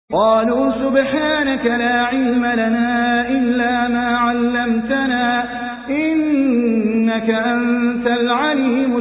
قالوا سبحانك لا علم لنا إلا ما علمتنا إنك أنت العليم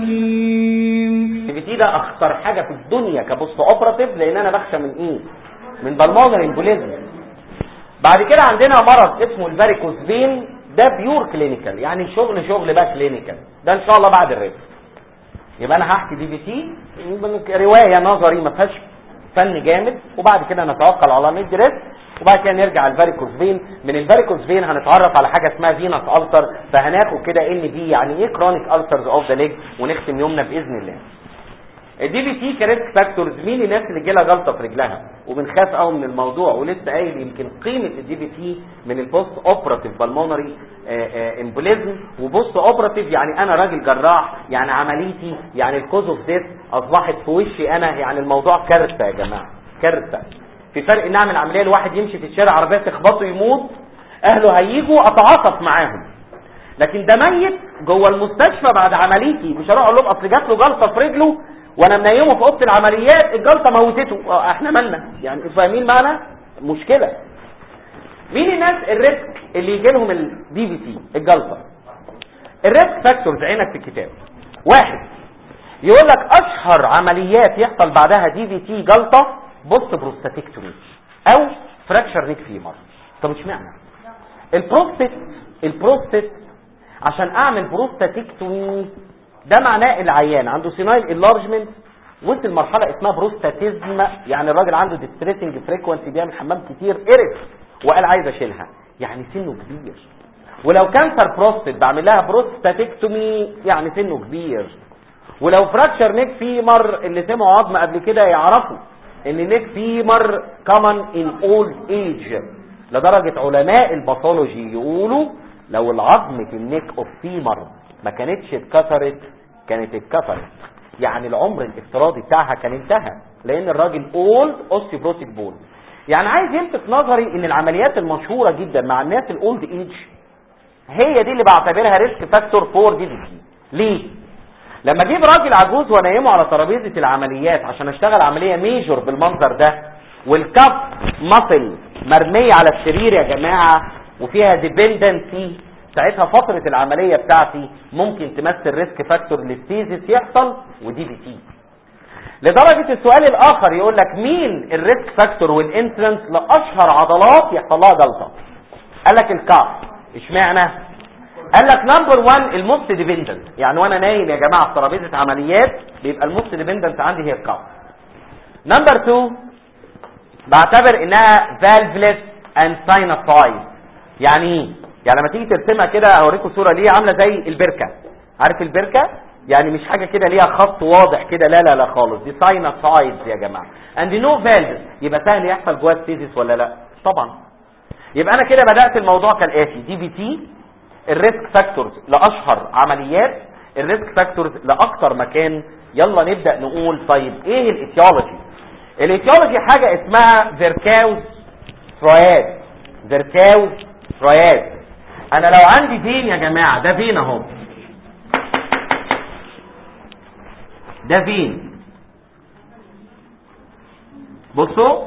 الحكيم. دي ده أخطر حاجة في الدنيا كبوست أوبراتيف، لأن أنا بخشى من إيه؟ من بالمونري امبوليزم. بعد كده عندنا مرض اسمه الفاريكوز فين، ده بيور كلينيكال، يعني شغل بقى كلينيكال، ده إن شاء الله بعد الريف. يبقى أنا هحكي دي بي تي رواية نظري ما فيهاش فن جامد، وبعد كده نتوكل على الله ندي ريسك، وبعد كده نرجع الفاريكوز فين. من الفاريكوز فين هنتعرف على حاجه اسمها فينس ألسر، فهناخد كده ان دي يعني ايه كرونيك ألسرز اوف ذا ليج، ونختم يومنا باذن الله. الدي بي تي كريسك فاكتورز، مين الناس اللي جالها جلطه في رجلها وبنخاف قوي من الموضوع، ولسه قايل يمكن قيمه الدي بي تي من البوست اوبراتيف بالمونري امبوليزم. وبوست اوبراتيف يعني انا راجل جراح، يعني عمليتي يعني الكوز اوف ديث اصبحت في وشي انا، يعني الموضوع كارثه يا جماعه، كارثه. في فرق ان اعمل عمليه لواحد يمشي في الشارع عربيه تخبطه يموت، اهله هيجوا اتعاطف معاهم، لكن ده ميت جوه المستشفى بعد عمليتي، مش هروح اقول لهم اصل جات له جلطه في رجله وانا منيمه في اوضه العمليات الجلطه موتته، احنا مالنا؟ يعني فاهمين معنى مشكله. مين الناس الريسك اللي يجي لهم الدي في تي الجلطه؟ الريسك فاكتورز عينك في الكتاب. واحد يقول لك اشهر عمليات يحصل بعدها دي في تي جلطه بوست بروستاتيكتومي او فراكشر نيك فيمر. طب اشمعنى البروستات؟ عشان اعمل بروستاتيكتومي ده معناه العيان عنده سينايل انلارجمنت، وصل مرحله اسمها بروستاتيزم، يعني الراجل عنده ديستريسنج فريكوانسي، بيعمل حمام كتير قرف وقال عايز اشيلها، يعني سنه كبير. ولو كانسر بروستات بعمل لها بروستاتيكتومي يعني سنه كبير. ولو فراكشر نيك فيمر، اللي سمعوا عظم قبل كده يعرفوا ان نيك فيمر كومن ان اولد ايج، لدرجه علماء الباثولوجي يقولوا لو العظم في النيك اوف فيمر ما كانتش اتكسرت كانت اتكسرت، يعني العمر الافتراضي بتاعها كان انتهى، لان الراجل اولد اوستيوبروتيك بون. يعني عايز يلفت نظري ان العمليات المشهوره جدا مع الناس الاولد ايج هي دي اللي بعتبرها ريسك فاكتور فور دي بي تي. ليه؟ لما اجيب راجل عجوز وانيمه على ترابيزه العمليات عشان اشتغل عمليه ميجور بالمنظر ده، والكف مصل مرميه على السرير يا جماعه وفيها ديبندنسي، ساعتها فتره العمليه بتاعتي ممكن تمثل ريسك فاكتور للستيزيس يحصل ودي بي تي. لدرجه السؤال الاخر يقول لك مين الريسك فاكتور والانترنس لاشهر عضلات يحصل لها جلطه؟ قال لك الكف. اشمعنى؟ قال لك نمبر 1 الموست ديبندنت، يعني وانا نايم يا جماعه في ترابيزه عمليات بيبقى الموست ديبندنت عندي هي الكف. نمبر 2 بعتبر انها فالفلس اند ساينوسايد. يعني ايه؟ يعني لما تيجي ترسمها كده اوريكم صوره ليه، عامله زي البركه. عارف البركه؟ يعني مش حاجه كده ليها خط واضح كده، لا خالص، دي ساينوسايدز يا جماعه. اند نو فالفز، يبقى سهل يحصل جوه ستيزيس ولا لا؟ طبعا. يبقى انا كده بدات الموضوع كالاتي: دي بي تي، الريسك فاكتورز لاشهر عمليات، الريسك فاكتورز لاكتر مكان. يلا نبدا نقول طيب ايه الايتيولوجي؟ الايتيولوجي حاجه اسمها فيركاوز تراياد. فيركاوز تراياد. انا لو عندي فين يا جماعه، ده فين اهو، ده فين، بصوا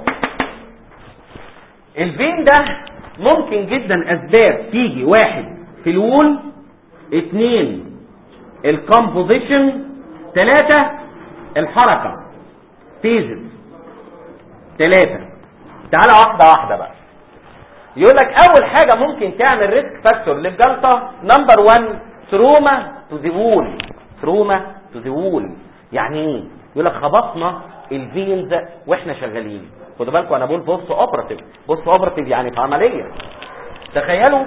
الفين ده ممكن جدا اسباب تيجي: واحد في الوول، 2 الكومبوزيشن، 3 الحركه فيزز. 3. تعالى واحده بقى. يقول لك اول حاجه ممكن تعمل ريسك فاكتور للجلطه نمبر 1 تروما تو ذا وول. تروما تو ذا وول يعني ايه؟ يقول لك خبطنا الفينز واحنا شغالين. خدوا بالكم انا بقول بوست اوبراتيف يعني في عمليه. تخيلوا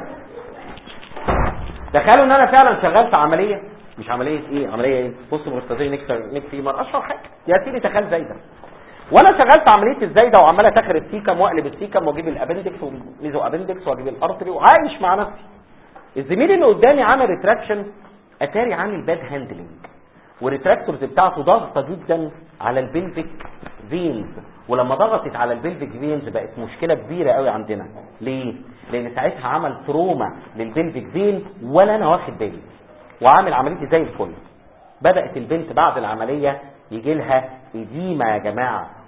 ان انا فعلا شغال في عمليه، مش عمليه ايه، عمليه ايه، بوست بروستاتيك نيك فيمر، اشهر حاجه يا سيدي. تخيل زي ده وانا شغال في عمليه الزايده وعمال اتخر السيكم واقلب السيكم واجيب الابندكس والميزو ابندكس واجيب الارتري وعايش مع نفسي. الزميل اللي قدامي عامل ريتراكشن، اتاري عامل باد هاندلنج، والريتراكتورز بتاعته ضغطه جدا على البلفيك فينز، ولما ضغطت على البلفيك فينز بقت مشكله كبيره قوي عندنا. ليه؟ لان ساعتها عمل تروما للبلفيك فين ولا انا واخد بالي، وعامل عمليتي زي الفل. بدات البنت بعد العمليه يجي لها اديمه يا جماعه،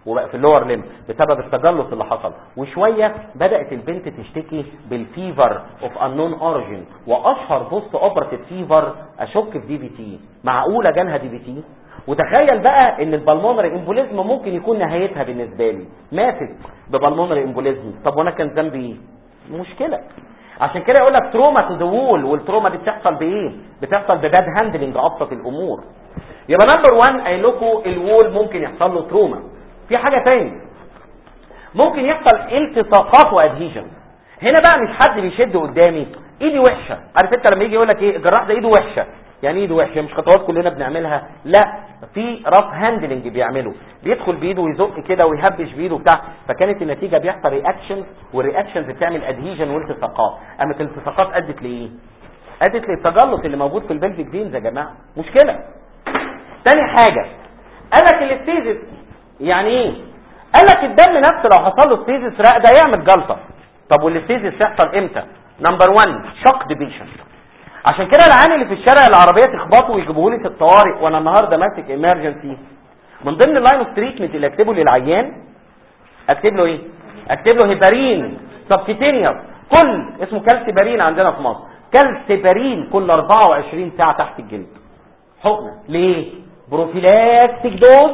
وبقى في اللور ليم بسبب التجلط اللي حصل. وشويه بدات البنت تشتكي بالفيفر اوف انون اوريجين، واشهر بوست اوبراتيف فيفر اشك في دي بي تي. معقوله جالها دي بي تي؟ وتخيل بقى ان البلمونري امبوليزم ممكن يكون نهايتها بالنسبه لي ماتت ببلمونري امبوليزم. طب وانا كان ذنبي ايه؟ مشكله. عشان كده يقول لك تروما تو ذا وول، والتروما دي بتحصل بايه؟ بتحصل بباد هاندلنج ابسط الامور. يبقى نمبر 1 قايل لكم الوول ممكن يحصل له تروما. في حاجه ثانيه ممكن يحصل التصاقات وادهيجن. هنا بقى مش حد بيشد قدامي ايدي وحشه، عارف انت لما يجي يقول لك ايه الجراح ده ايده وحشه، يعني ايده وحشه مش خطوات كلنا بنعملها، لا في راف هاندلنج بيعمله، بيدخل بايده ويزق كده ويهبش بايده بتاع، فكانت النتيجه بيحصل رياكشنز، والرياكشنز بتعمل ادهيجن والتصاقات. قامت الالتصاقات ادت لايه؟ ادت للتجلط اللي موجود في البلفيك فينز يا جماعه، مشكله. تاني حاجه قالك الاستيزس. يعني ايه؟ قالك الدم نفسه لو حصل له استيزس ده يعمل جلطه. طب والاستيزس يحصل امتى؟ نمبر 1 شوك ديبيشن. عشان كده العيان اللي في الشارع العربيه تخبطه ويجيبوه لي في الطوارئ وانا النهارده ماسك ايمرجنسي، من ضمن اللاين اوف تريتمنت اللي اكتبه للعيان اكتب له ايه؟ اكتب له هيبارين سبكيتينيوس، كل اسمه كالسيبارين عندنا في مصر، كالسيبارين كل 24 ساعه تحت الجلد حقنه. ليه؟ بروفيلاكتيك دوز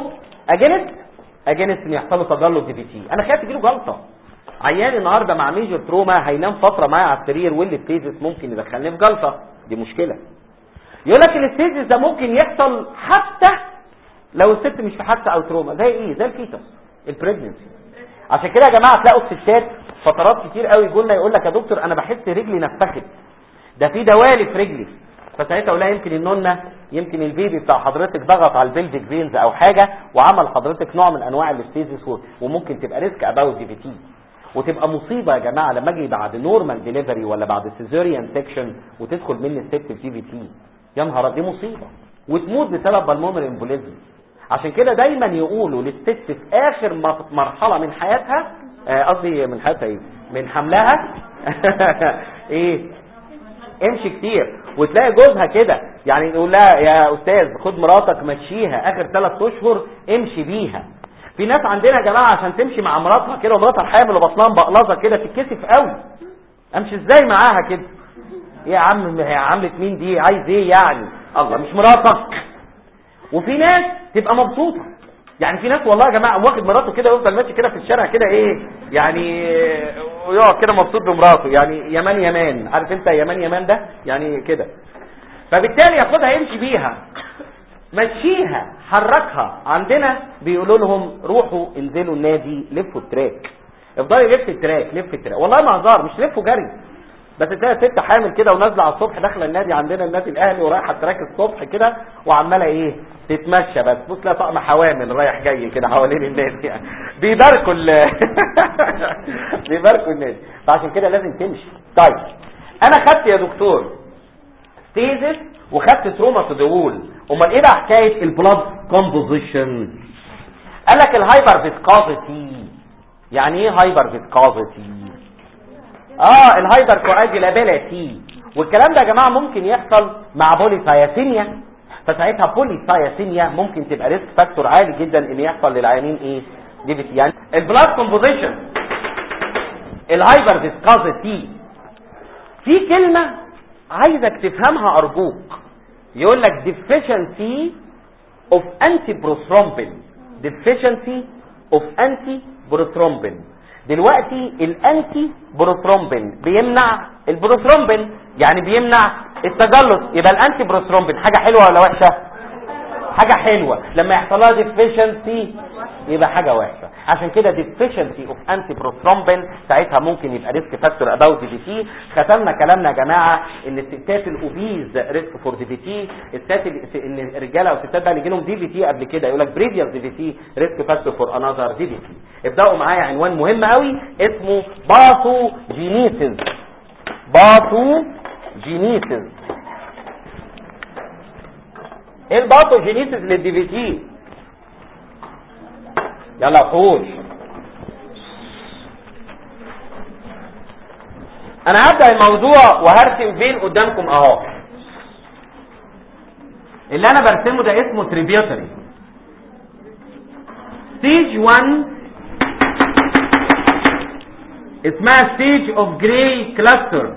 اجينست ان يحصل له تجلط دي بي تي. انا خايف يجيله جلطه. عيان النهارده مع ميجر تروما هينام فتره معايا على السرير والستيزس ممكن يدخلني في جلطه، دي مشكله. يقول لك الستيزس ده ممكن يحصل حتى لو الست مش في حادثه او تروما. زي ايه؟ زي الفيتس البريجننسي. عشان كده يا جماعه تلاقوا الستات فترات كتير قوي يقول لنا يقول لك يا دكتور انا بحس رجلي نفخت، ده في دوالي في رجلي. فساعتها اقول لها يمكن النونه، يمكن البيبي بتاع حضرتك ضغط على البلفيك فينز او حاجه وعمل حضرتك نوع من انواع الاستيزس، وممكن تبقى ريسك اباوت دي في تي، وتبقى مصيبه يا جماعه لما اجي بعد نورمال ديليفري ولا بعد سيزيريان سيكشن وتدخل مني الست في دي في تي. يا نهار دي مصيبه، وتموت بسبب بالمونري امبوليزم. عشان كده دايما يقولوا للست في اخر مرحله من حياتها، قصدي من حياتها ايه؟ من حملها ايه؟ امشي كتير. وتلاقي جوزها كده يعني يقول لها يا استاذ خد مراتك مشيها اخر 3 اشهر امشي بيها. في ناس عندنا يا جماعه عشان تمشي مع مراتها كده ومراتها حامل وبطنها مبقلظه كده تتكسف قوي. امشي ازاي معاها كده؟ ايه يا عم هي عملت مين دي؟ عايز ايه يعني؟ الله مش مراتك. وفي ناس تبقى مبسوطه، يعني في ناس والله يا جماعه واخد مراته كده ويفضل ماشي كده في الشارع كده ايه يعني، ويقعد كده مبسوط بمراته، يعني يمان عارف انت يمان ده يعني كده. فبالتالي ياخدها يمشي بيها، مشيها حركها. عندنا بيقولوا لهم روحوا انزلوا النادي لفوا التراك، افضلوا لف التراك والله ما هزار، مش لفوا جري بس. تلاقي ست حامل كده ونازله على الصبح داخله النادي عندنا النادي الاهلي ورايحه التراك الصبح كده وعماله ايه تتمشى بس، بص لها طقم حوامل رايح جاي كده حوالين النادي يعني. بيباركوا النادي. فعشان كده لازم تمشي. طيب انا خدت يا دكتور ستيزس وخدت تروما تو ذا وول، امال ايه بقى حكايه البلاد كومبوزيشن؟ قال لك الهايبر فيسكوزيتي. يعني ايه هايبر فيسكوزيتي؟ الهايبر كواجولابيلتي. والكلام ده يا جماعه ممكن يحصل مع بوليسايثيميا، فساعتها بوليسايثيميا ممكن تبقى ريسك فاكتور عالي جدا ان يحصل للعيانين ايه دي بي تي. يعني البلاد كومبوزيشن الهايبر فيسكوزيتي في كلمه عايزك تفهمها ارجوك، يقول لك deficiency of antiprothrombin. deficiency of antiprothrombin. دلوقتي الانتي بروثرومبين بيمنع البروثرومبين، يعني بيمنع التجلط. يبقى الانتي بروثرومبين حاجه حلوه ولا وحشه؟ حاجه حلوه. لما يحصل لها ديفيشنسي يبقى حاجه وحشه. عشان كده ديفيشنسي اوف انتي بروثرومبين ساعتها ممكن يبقى ريسك فاكتور اباوت دي بي تي. ختمنا كلامنا يا جماعه ان الستات الاوبيز ريسك فور دي بي تي، ان الرجاله او الستات بقى اللي جالهم دي بي تي قبل كده يقول لك بريفيوس دي بي تي ريسك فاكتور فور انذر دي بي تي. ابداوا معايا عنوان مهم قوي اسمه باثوجينيسيس. باثوجينيسيس. ايه الباثوجينيسيس للدي بي تي؟ يلا خوش. انا هبدأ الموضوع وهرسم فين قدامكم اهو. اللي انا برسمه ده اسمه تريبيوتري. ستيج 1 اسمها ستيج اوف جراي كلاستر.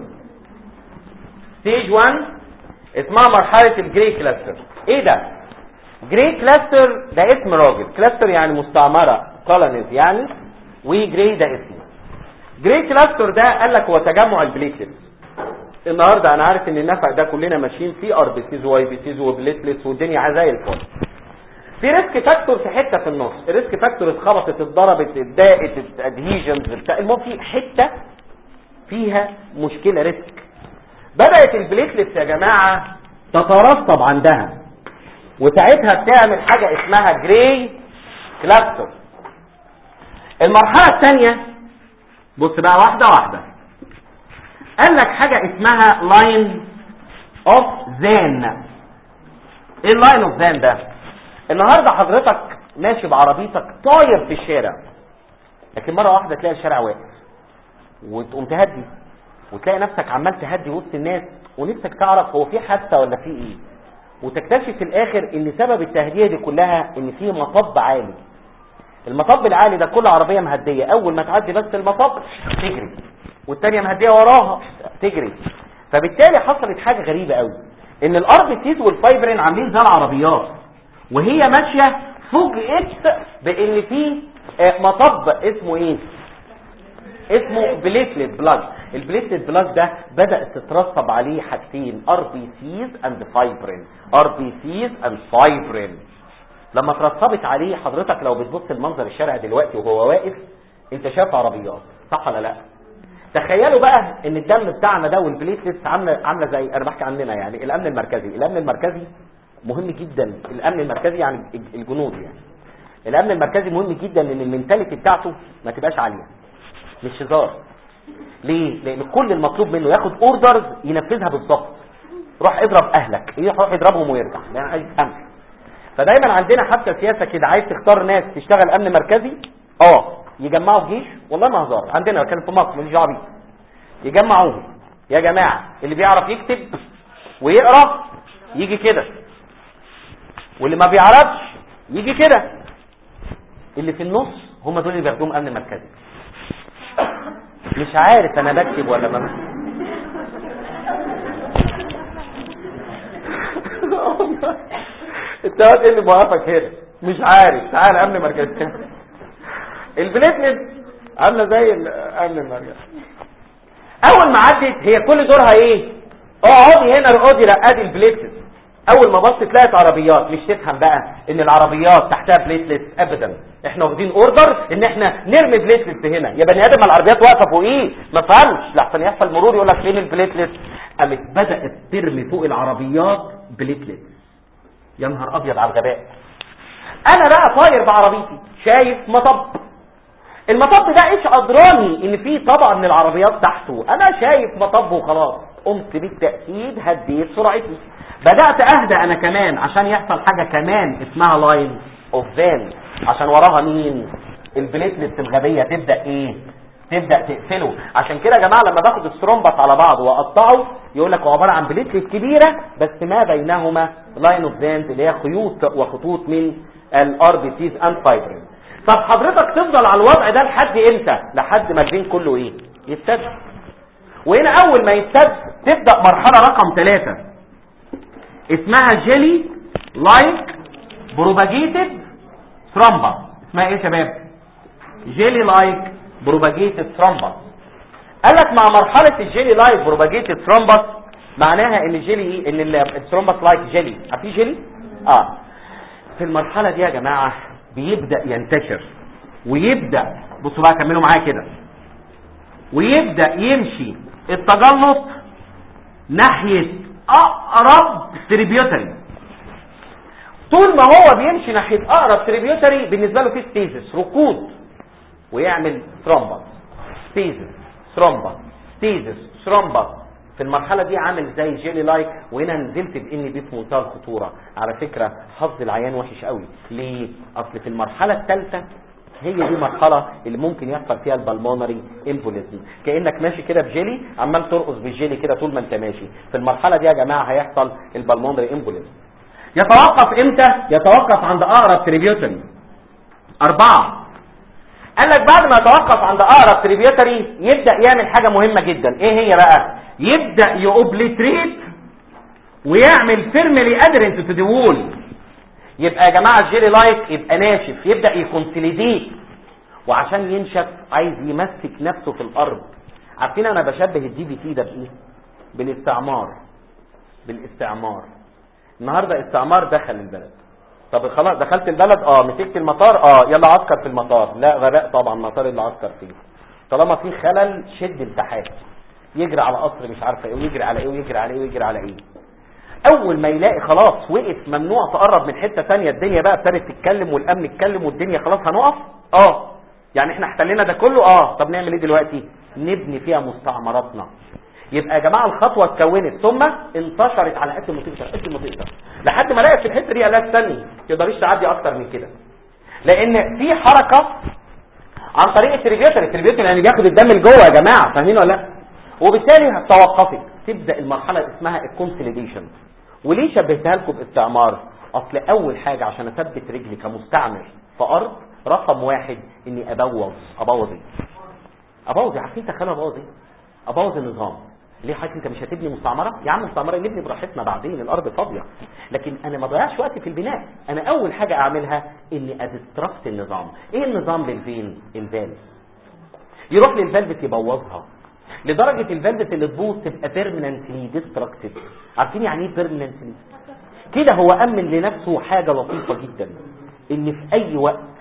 ستيج 1 اسمها مرحله الجراي كلاستر. ايه ده؟ جراي كلاستر ده اسم راجل، كلاستر يعني مستعمره، كولونيز يعني، وجراي ده اسمه. جراي كلاستر ده قال لك هو تجمع البليتلتس. النهارده انا عارف ان النفق ده كلنا ماشيين فيه ار بي سيز واي بي سيز وبليتلتس والدنيا زي الفل. في ريسك فاكتور في حته في النص، الريسك فاكتور اتخبطت اتضربت اتضاقت ادهيجنز بتاع، المهم في حته فيها مشكله ريسك. بدات البليتلتس يا جماعه تترسب عندها، وساعتها بتعمل حاجه اسمها جراي كلاستر. المرحله الثانيه بص بقى واحده واحده، قال لك حاجه اسمها لاين اوف زان. ايه اللاين اوف زان ده؟ النهارده حضرتك ماشي بعربيتك طاير في الشارع، لكن مره واحده تلاقي الشارع واقف وتقوم تهدي، وتلاقي نفسك عمال تهدي وسط الناس ونفسك تعرف هو في حادثه ولا في ايه، وتكتشف في الاخر ان سبب التهديه دي كلها ان في مطب عالي. المطب العالي ده كل عربيه مهديه، اول ما تعدي بس المطب تجري، والثانيه مهديه وراها تجري. فبالتالي حصلت حاجه غريبه قوي، ان الار بي سيز والفايبرين عاملين زي العربيات، وهي ماشيه فوجئت بان في مطب اسمه ايه؟ اسمه بليتلت بلاج. البليتلت بلاج ده بدات تترسب عليه حاجتين، ار بي سيز اند فايبرين. ار بي سيز اند فايبرين لما اترسبت عليه، حضرتك لو بتبص لمنظر الشارع دلوقتي وهو واقف انت شايف عربيات، صح ولا لا؟ تخيلوا بقى ان الدم بتاعنا ده والبليتلتس عامله زي، انا بحكي عننا يعني الامن المركزي. الامن المركزي مهم جدا، الامن المركزي يعني الجنود يعني. الامن المركزي مهم جدا ان المينتاليتي بتاعته ما تبقاش عاليه، مش هزار. ليه؟ لان كل المطلوب منه ياخد اوردرز ينفذها بالظبط. روح اضرب اهلك، يروح يضربهم ويرجع، يعني عايز امن. فدايما عندنا حتى سياسه كده، عايز تختار ناس تشتغل امن مركزي يجمعوا الجيش، والله ما هزار، عندنا كان في مصر مش دعوه بيه، يجمعوهم يا جماعه، اللي بيعرف يكتب ويقرا يجي كده، واللي ما بيعرفش يجي كده، اللي في النص هم دول اللي بياخدوهم امن مركزي. مش عارف انا بكتب ولا ما انت ايه اللي موقفك هنا؟ مش عارف، تعال امن مركزي. البليتلت عامله زي الامن المركزي. اول ما عدت هي كل دورها ايه؟ اقعدي هنا اقعدي رقادي البليتلت. اول ما بصت لقيت عربيات، مش تفهم بقى ان العربيات تحتها بليتلت ابدا، احنا واخدين اوردر ان احنا نرمي بليتلت هنا. يا بني ادم العربيات واقفه فوقيه، ما فهمش لحسن يحصل مرور يقول لك فين البليتلت. قامت بدات ترمي فوق العربيات بليتلت. يا نهار ابيض على الغباء. انا بقى طاير بعربيتي شايف مطب، المطب ده ايش ادراني ان في طبقه من العربيات تحته، انا شايف مطب وخلاص. قمت بالتاكيد هديت سرعتي، بدات اهدى انا كمان عشان يحصل حاجه كمان اسمها لاين اوف زان، عشان وراها مين؟ البليتلت الغبيه تبدا ايه؟ تبدا تقفله. عشان كده يا جماعه لما باخد الثرومبس على بعض واقطعه يقول لك هو عباره عن بليتلت كبيره بس ما بينهما لاين اوف زان، اللي هي خيوط وخطوط من الار بي سيز اند فايبرين. طب حضرتك تفضل على الوضع ده لحد امتى؟ لحد ما الجين كله ايه؟ يستد. وهنا اول ما يستد تبدا مرحله رقم 3 اسمها جيلي لايك بروباجيتد ثرومبس. اسمها ايه يا شباب؟ جيلي لايك بروباجيتد ثرومبس. قال لك مع مرحله الجيلي لايك بروباجيتد ثرومبس معناها ان الجيلي ايه؟ ان الثرومبس لايك جيلي. في جيلي في المرحله دي يا جماعه بيبدا ينتشر، ويبدا بصوا بقى كملوا معايا كده، ويبدا يمشي التجلط ناحيه اقرب تريبيوتري. طول ما هو بيمشي ناحيه اقرب تريبيوتري بالنسبه له في ستيزس، ركود، ويعمل ثرومبس ستيزس ثرومبس ستيزس ثرومبس. في المرحله دي عامل زي جيلي لايك. وهنا نزلت باني دي في منتهى الخطوره على فكره. حظ العيان وحش قوي. ليه؟ اصل في المرحله الثالثه هي دي مرحله اللي ممكن يحصل فيها البلمونري امبوليزم، كانك ماشي كده بجيلي عمال ترقص بالجيلي كده طول ما انت ماشي. في المرحله دي يا جماعه هيحصل البلمونري امبوليزم. يتوقف امتى؟ يتوقف عند اقرب تريبيوتري. 4. قال لك بعد ما يتوقف عند اقرب تريبيوتري يبدا يعمل حاجه مهمه جدا. ايه هي بقى؟ يبدا يوبليتريت ويعمل فيرملي ادرنت تو ذا وول. يبقى يا جماعه الجيلي لايك يبقى ناشف، يبدا يكونسوليديت، وعشان ينشف عايز يمسك نفسه في الارض. عارفين انا بشبه الدي في تي ده بايه؟ بالاستعمار. النهارده استعمار دخل البلد. طب خلاص دخلت البلد، مسكت المطار، يلا عسكر في المطار. لا غباء طبعا، المطار اللي عسكر فيه طالما في خلل شد التحاك، يجري على قصر مش عارفه ايه، ويجري على ايه ويجري على ايه ويجري على ايه. اول ما يلاقي خلاص وقف، ممنوع تقرب من حته ثانيه، الدنيا بقى ابتدت تتكلم والامن يتكلم والدنيا خلاص هنقف. يعني احنا احتلنا ده كله. طب نعمل ايه دلوقتي؟ نبني فيها مستعمراتنا. يبقى يا جماعه الخطوه اتكونت ثم انتشرت على قد ما تقدر لحد ما لقيت في الحته دي قالت استني، ما تقدريش تعدي اكتر من كده، لان في حركه عن طريق التريبيوتر يعني بياخد الدم لجوه يا جماعه، فاهمين ولا لا؟ وبالتالي هتوقفت، تبدا المرحله اسمها الكونسوليديشن. وليه شبهتها لكم باستعمار؟ اصل اول حاجه عشان اثبت رجلي كمستعمر في ارض، رقم 1 اني ابوظ عارفين تخيلوا ابوظ النظام. ليه حضرتك انت مش هتبني مستعمره؟ يا عم مستعمره نبني براحتنا بعدين، الارض فاضيه. لكن انا ما ضيعش وقت في البناء، انا اول حاجه اعملها اني ادستركت النظام. ايه النظام للفين؟ الفالف. يروح للفالف يبوظها لدرجه الفالف اللي تبوظ تبقى بيرمننتلي ديستركتد. عارفين يعني ايه بيرمننتلي؟ كده هو امن لنفسه حاجه لطيفه جدا، ان في اي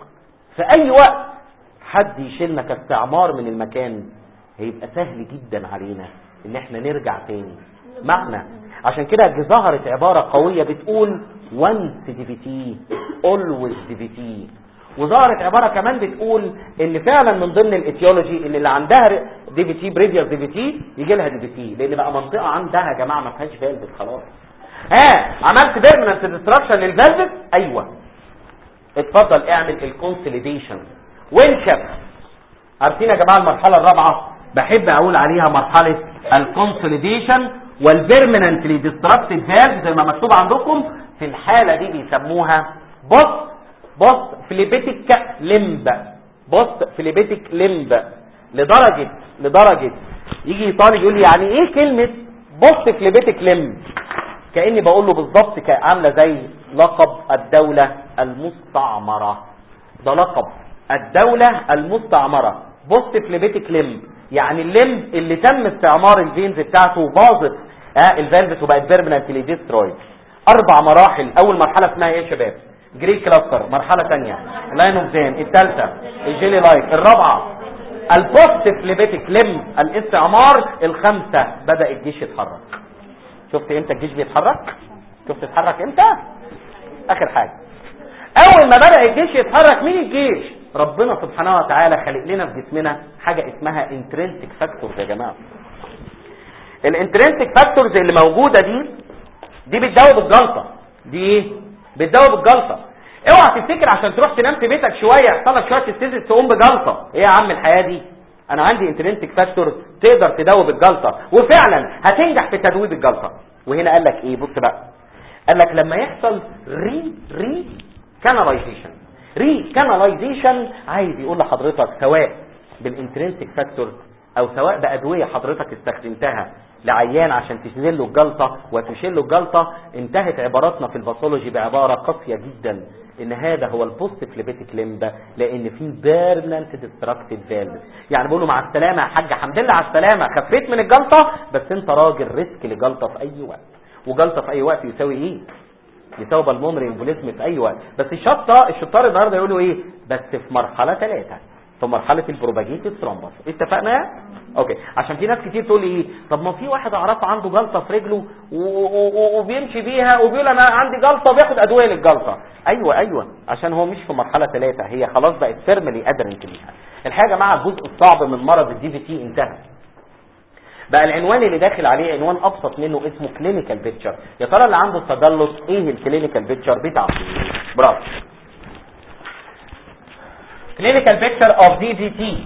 وقت حد يشيلنا كاستعمار من المكان هيبقى سهل جدا علينا ان احنا نرجع تاني. معنى عشان كده ظهرت عبارة قوية بتقول once DVT always DVT. وظهرت عبارة كمان بتقول ان فعلا من ضمن الاتيولوجي ان اللي عندها DVT بريفيوس DVT يجي لها DVT، لان بقى منطقة عندها يا جماعة ما فيهاش فالف خلاص. عملت بيرمننت ديستراكشن للفالف؟ ايوه، اتفضل اعمل الكونسوليديشن وانشف. عارفين يا جماعة المرحلة الرابعة بحب اقول عليها مرحلة الكونسوليديشن والبيرمننتلي ديستراكتد فالف زي ما مكتوب عندكم. في الحالة دي بيسموها بوست فليبيتيك لمب. لدرجة يجي طالب يقول لي يعني ايه كلمة بوست فليبيتيك لمب؟ كأني بقول له بالظبط عاملة زي لقب الدولة المستعمرة. ده لقب الدولة المستعمرة بوست فليبيتيك لمب، يعني اللمب اللي تم استعمار الفينز بتاعته باظت الفالفس وبقت بيرمننتلي ديسترويد. 4 مراحل. اول مرحله اسمها ايه يا شباب؟ جري كلاستر. مرحله ثانيه لاين اوف زين. الثالثه الجيلي لايك. الرابعه البوست فليبيتيك لمب الاستعمار. الخامسه بدا الجيش يتحرك. شفت امتى الجيش بيتحرك؟ شفت اتحرك امتى؟ اخر حاجه اول ما بدا الجيش يتحرك. مين الجيش؟ ربنا سبحانه وتعالى خلق لنا في جسمنا حاجة اسمها انترنسك فاكتورز يا جماعة. الانترنسك فاكتورز اللي موجودة دي بتداوب الجلطة. دي ايه؟ بتداوب الجلطة. اوعى تفتكر عشان تروح تنام في بيتك شوية يحصل لك شوية استيزيس تقوم بجلطة. ايه يا عم الحياة دي؟ انا عندي انترنسك فاكتورز تقدر تداوب الجلطة، وفعلا هتنجح في تدويب الجلطة. وهنا قال لك ايه؟ بص بقى، قال لك لما يحصل ري كاناليزيشن عايز يقول لحضرتك سواء بالانترنسك فاكتور او سواء بادويه حضرتك استخدمتها لعيان عشان تشيل له الجلطه وتشيل له الجلطه. انتهت عباراتنا في الباثولوجي بعباره قاسيه جدا ان هذا هو البوست فليبيتيك لمب، لان في بيرمننت ديستراكتد فالف. يعني بيقولوا مع السلامه يا حاج، الحمد لله على السلامه، خفيت من الجلطه، بس انت راجل ريسك لجلطه في اي وقت. وجلطه في اي وقت يساوي ايه؟ يساوي بالمونري امبوليزم في اي وقت. بس الشطار النهارده يقولوا ايه؟ بس في مرحله 3، في مرحله البروباجيتد ثرومبس. اتفقنا؟ اوكي. عشان في ناس كتير تقول لي ايه؟ طب ما في واحد اعرفه عنده جلطه في رجله وبيمشي بيها وبيقول انا عندي جلطه وبياخد ادويه للجلطه. ايوه عشان هو مش في مرحله 3، هي خلاص بقت فيرملي ادرنت ليها. الحقيقه يا جماعه الجزء الصعب من مرض الدي في تي انتهى. بقى العنوان اللي داخل عليه عنوان ابسط منه اسمه كلينيكال بيكتشر. يا ترى اللي عنده تجلط ايه الكلينيكال بيكتشر بتاعه؟ برافو. كلينيكال بيكتشر اوف دي في تي.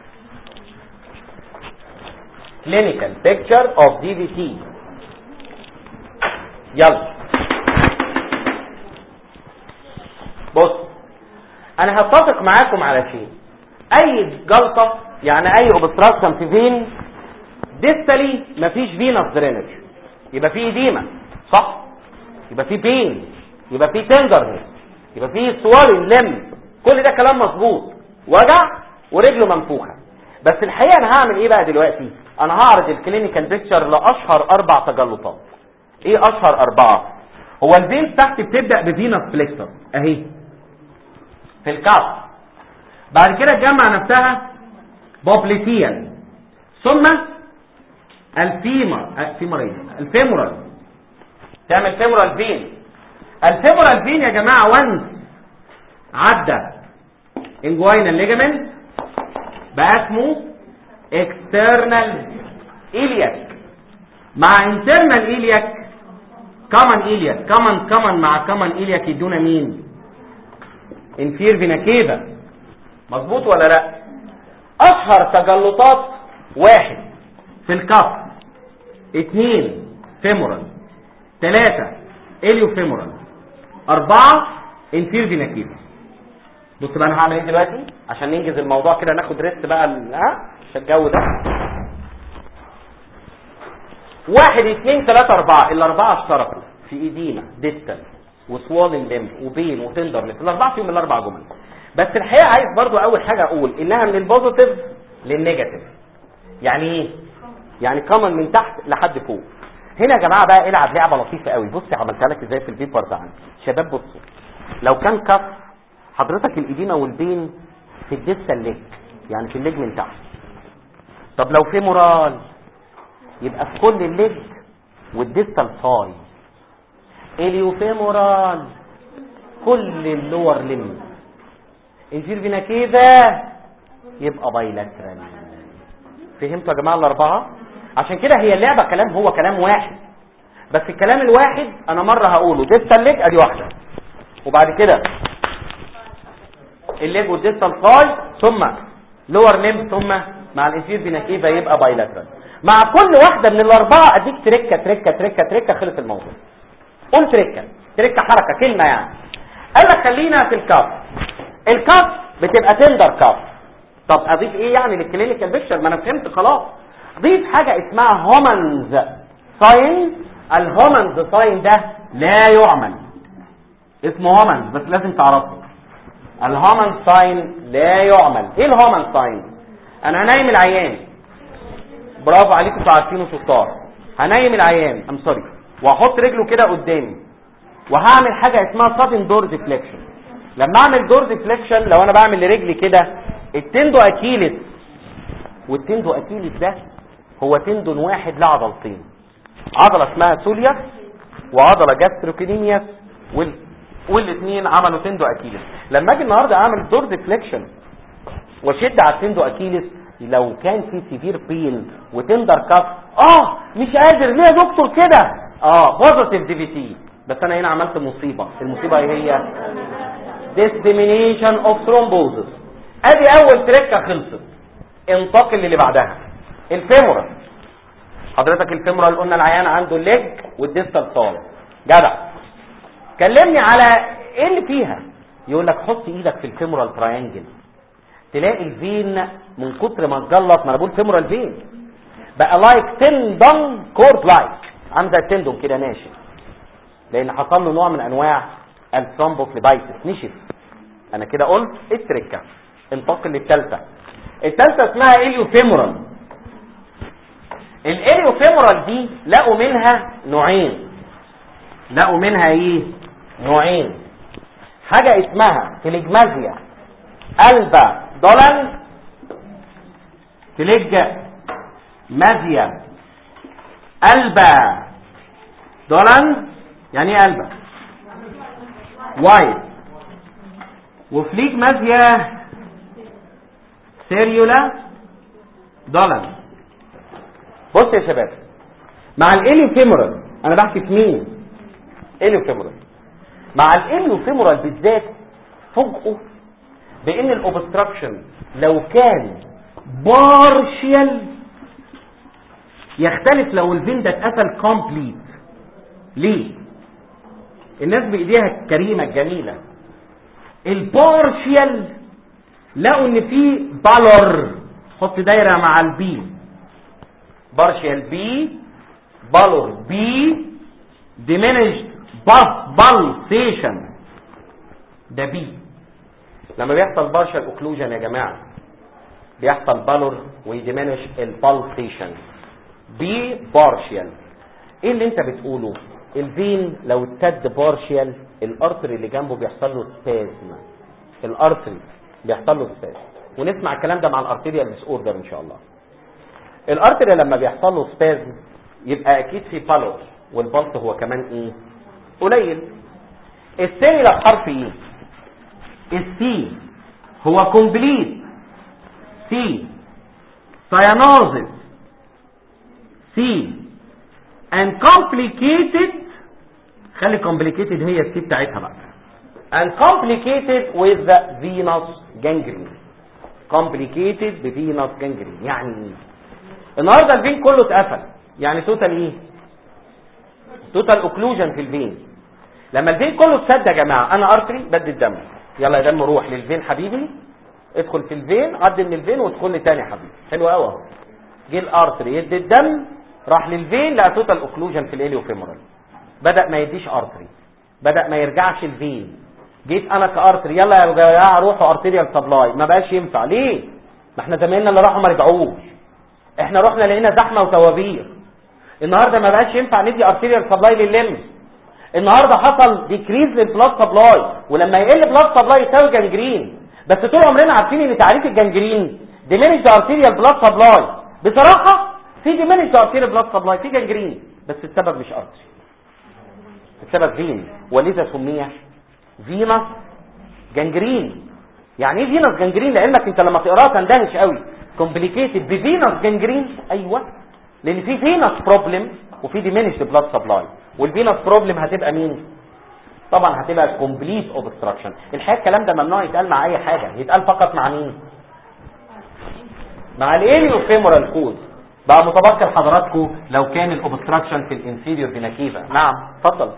كلينيكال بيكتشر اوف دي في تي. يلا بص، انا هتفق معاكم على شيء، اي جلطه يعني اي اوبستراكشن في فين ديستالي مفيش فينس درينج يبقى في اديمه، صح؟ يبقى في بين، يبقى في تندرنس، يبقى في سوالين لم، كل ده كلام مظبوط، وجع ورجله منفوخه. بس الحقيقه انا هعمل ايه بقى دلوقتي؟ انا هعرض الكلينيكال بيكتشر لاشهر 4 تجلطات. ايه اشهر 4؟ هو الفين تحت بتبدا بفينس فليكسر اهي في الكف، بعد كده تجمع نفسها بوبليتيال، ثم الفيمورال تعمل فيمورال فين. الفيمورال فين يا جماعه وانس عدى انجوينال ليجامنت بقى اسمه اكسترنال إلياك مع انترنال إلياك كمان إلياك، كمان مع كمان إلياك يدونا مين؟ انفير فينا كيفا. مظبوط ولا لا؟ اشهر تجلطات 1 في الكف، 2 فيمورال، 3 إليو فيمورال، 4 انفير فينا كيفا. بص بقى انا هعمل ايه دلوقتي عشان ننجز الموضوع كده، ناخد ريست بقى عشان الجو ده. 1 2 3 4، الاربعه اشتركوا في ايدينا ديستال وسوالين ليمب وبين وتندرنس، الاربعه فيهم الاربع جمل. بس الحقيقه عايز برضو اول حاجه اقول انها من البوزيتيف للنيجاتيف. يعني ايه؟ يعني كمان من تحت لحد فوق. هنا يا جماعه بقى العب لعبه لطيفه قوي. بصي عملتها لك ازاي في البيبر ده عندي. شباب بصوا، لو كان كف حضرتك الايدينا والبين في الديستال ليج، يعني في الليج من تحت. طب لو فيمورال يبقى في كل الليج والديستال سايد. اليو فيمورال كل اللور ليم. انفير فينا كيفا يبقى بايلاترال. فهمتوا يا جماعه الاربعه؟ عشان كده هي اللعبه كلام، هو كلام واحد، بس الكلام الواحد انا مره هقوله ديستال ليج ادي واحده، وبعد كده الليج والديستال سايد، ثم لور ليم، ثم مع الانفير فينا كيفا يبقى بايلاترال. مع كل واحده من الاربعه اديك تركه خلص الموضوع. قول تركه حركه كلمه يعني. قال لك خلينا في الكاف. الكاف بتبقى تندر كاف. طب اضيف ايه يعني للكلينيكال بيكتشر؟ ما انا فهمت خلاص. ضيف حاجه اسمها هومنز ساين. الهومنز ساين ده لا يعمل، اسمه هومنز بس لازم تعرفه. الهومنز ساين لا يعمل. ايه الهومنز ساين؟ انا هنايم العيان، برافو عليكم انتوا عارفينه شطار. هنايم العيان واحط رجله كده قدامي وهعمل حاجه اسمها سادن دور ديفليكشن. لما اعمل دور ديفليكشن لو انا بعمل لرجلي كده التندو اكيلس، والتندو اكيلس ده هو تندون واحد لعضلتين، عضله اسمها سولياس وعضله جاستروكينيمياس، والاثنين عملوا تندو اكيلس. لما اجي النهارده اعمل دور ديفليكشن واشد على التندو اكيلس، لو كان في سيفير بين وتندر كف مش قادر ليه يا دكتور كده، بوزيتيف دي في تي. بس انا هنا عملت مصيبه. المصيبه ايه هي؟ dissemination of thrombosis. ادي اول تركه خلصت. انتقل اللي بعدها. الفيمورال. حضرتك الفيمورال قلنا العيان عنده الليج والديستال سايد. جدع. كلمني على ايه اللي فيها. يقول لك حط ايدك في الفيمورال تراينجل، تلاقي الفين من كتر ما اتجلط، ما انا بقول فيمورال فين بقى لايك تندون كورد لايك، عامل زي التندون كده ناشف، لان حصل له نوع من انواع الثرومبوفليبايتس، نشف. انا كده قلت التركه. انتقل للثالثه. الثالثه اسمها اليو فيمورال. الاليو فيمورال دي لقوا منها نوعين. نوعين. حاجه اسمها تليجمازيا البا دولان، مازيا البا دولان. يعني ايه البا؟ وايت. وفليج مازيا سيريولا دولان. بص يا شباب، مع الاليو فيمورال انا بحكي في مين؟ اليو فيمورال. مع الاليو فيمورال بالذات فوجئوا بان الاوبستراكشن لو كان بارشيال يختلف لو الفين ده اتقفل كومبليت. ليه؟ الناس بايديها الكريمه الجميله البارشيال لقوا ان في بالور، حط دايره مع البي، بارشيال بي بالور بي diminished pulsation، ده بي. لما بيحصل بارشال اوكلوجن يا جماعه بيحصل بالور ويديمينش البالسيشن. بي بارشيال. ايه اللي انت بتقوله؟ الفين لو اتسد بارشيال الارتري اللي جنبه بيحصل له سبازم، الارتري بيحصل له سبازم، ونسمع الكلام ده مع الارتيريال ديس اوردر ان شاء الله. الارتري لما بيحصل له سبازم يبقى اكيد في بالور، والبلط هو كمان ايه؟ قليل. الثاني ده بحرف ايه؟ السي هو كومبليت سي cyanosis سي and complicated، خلي complicated هي السي بتاعتها بقى، and complicated with the venous gangrene. complicated بvenous gangrene يعني ايه؟ النهارده الفين كله اتقفل، يعني توتال ايه؟ توتال اوكلوجن في الفين. لما الفين كله اتسد يا جماعه انا ارتري بدي الدم، يلا يا دم روح للفين حبيبي، ادخل في الفين، عدي من الفين وادخل لي تاني يا حبيبي. حلو قوي اهو. جه الارتري يدي الدم، راح للفين لقى توتال اوكلوجن في الاليوفيمورال، بدا ما يديش ارتري، بدا ما يرجعش الفين. جيت انا كارتري يلا يا جماعه روحوا ارتريال سبلاي، ما بقاش ينفع. ليه؟ ما احنا زمايلنا اللي راحوا ما رجعوش، احنا رحنا لقينا زحمه وتوابير. النهارده ما بقاش ينفع ندي ارتريال سبلاي لللمس. النهارده حصل ديكريز للبلاد سبلاي، ولما يقل بلاد سبلاي يساوي جانجرين. بس طول عمرنا عارفين ان تعريف الجانجرين ديمينيش ارتريال بلاد سبلاي. بصراحه في ديمينيش ارتريال بلاد سبلاي، في جانجرين، بس السبب مش ارتري، السبب فين، ولذا سمي فينس جانجرين. يعني ايه فينس جانجرين؟ لعلمك انت لما تقراها تندهش قوي، كومبليكيتد بفينس جانجرين. ايوه، لان في فينس بروبلم وفي ديمينيش بلاد سبلاي، والفينس بروبلم هتبقى مين؟ طبعا هتبقى كومبليت اوبستراكشن. الحقيقه الكلام ده ممنوع يتقال مع اي حاجه، يتقال فقط مع مين؟ مع الاليوفيمورال كوز. بقى متبقي لحضراتكم لو كان الاوبستراكشن في الانفيريور فينا كيفا. نعم اتفضل.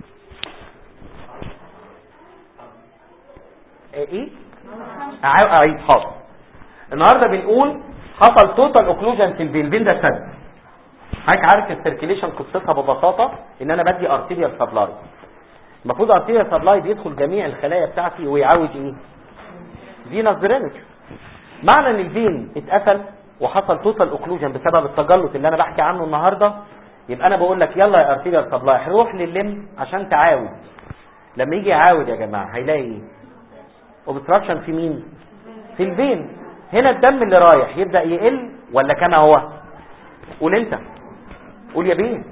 ايه اعيد حاضر. النهارده بنقول حصل توتال اوكلوجن في الفين ده سد. حضرتك عارف السيركيليشن قصتها ببساطه ان انا بدي ارتيريال سبلاي. المفروض ارتيريال سبلاي بيدخل جميع الخلايا بتاعتي ويعوج ايه؟ فينس درينج. معنى ان الفين اتقفل وحصل توتال اوكلوجن بسبب التجلط اللي انا بحكي عنه النهارده، يبقى انا بقول لك يلا يا ارتيريال سبلاي روح لللم عشان تعاود. لما يجي يعاود يا جماعه هيلاقي ايه؟ اوبستراكشن في مين؟ في الفين. هنا الدم اللي رايح يبدا يقل ولا كما هو؟ قول انت، قول يا بيه.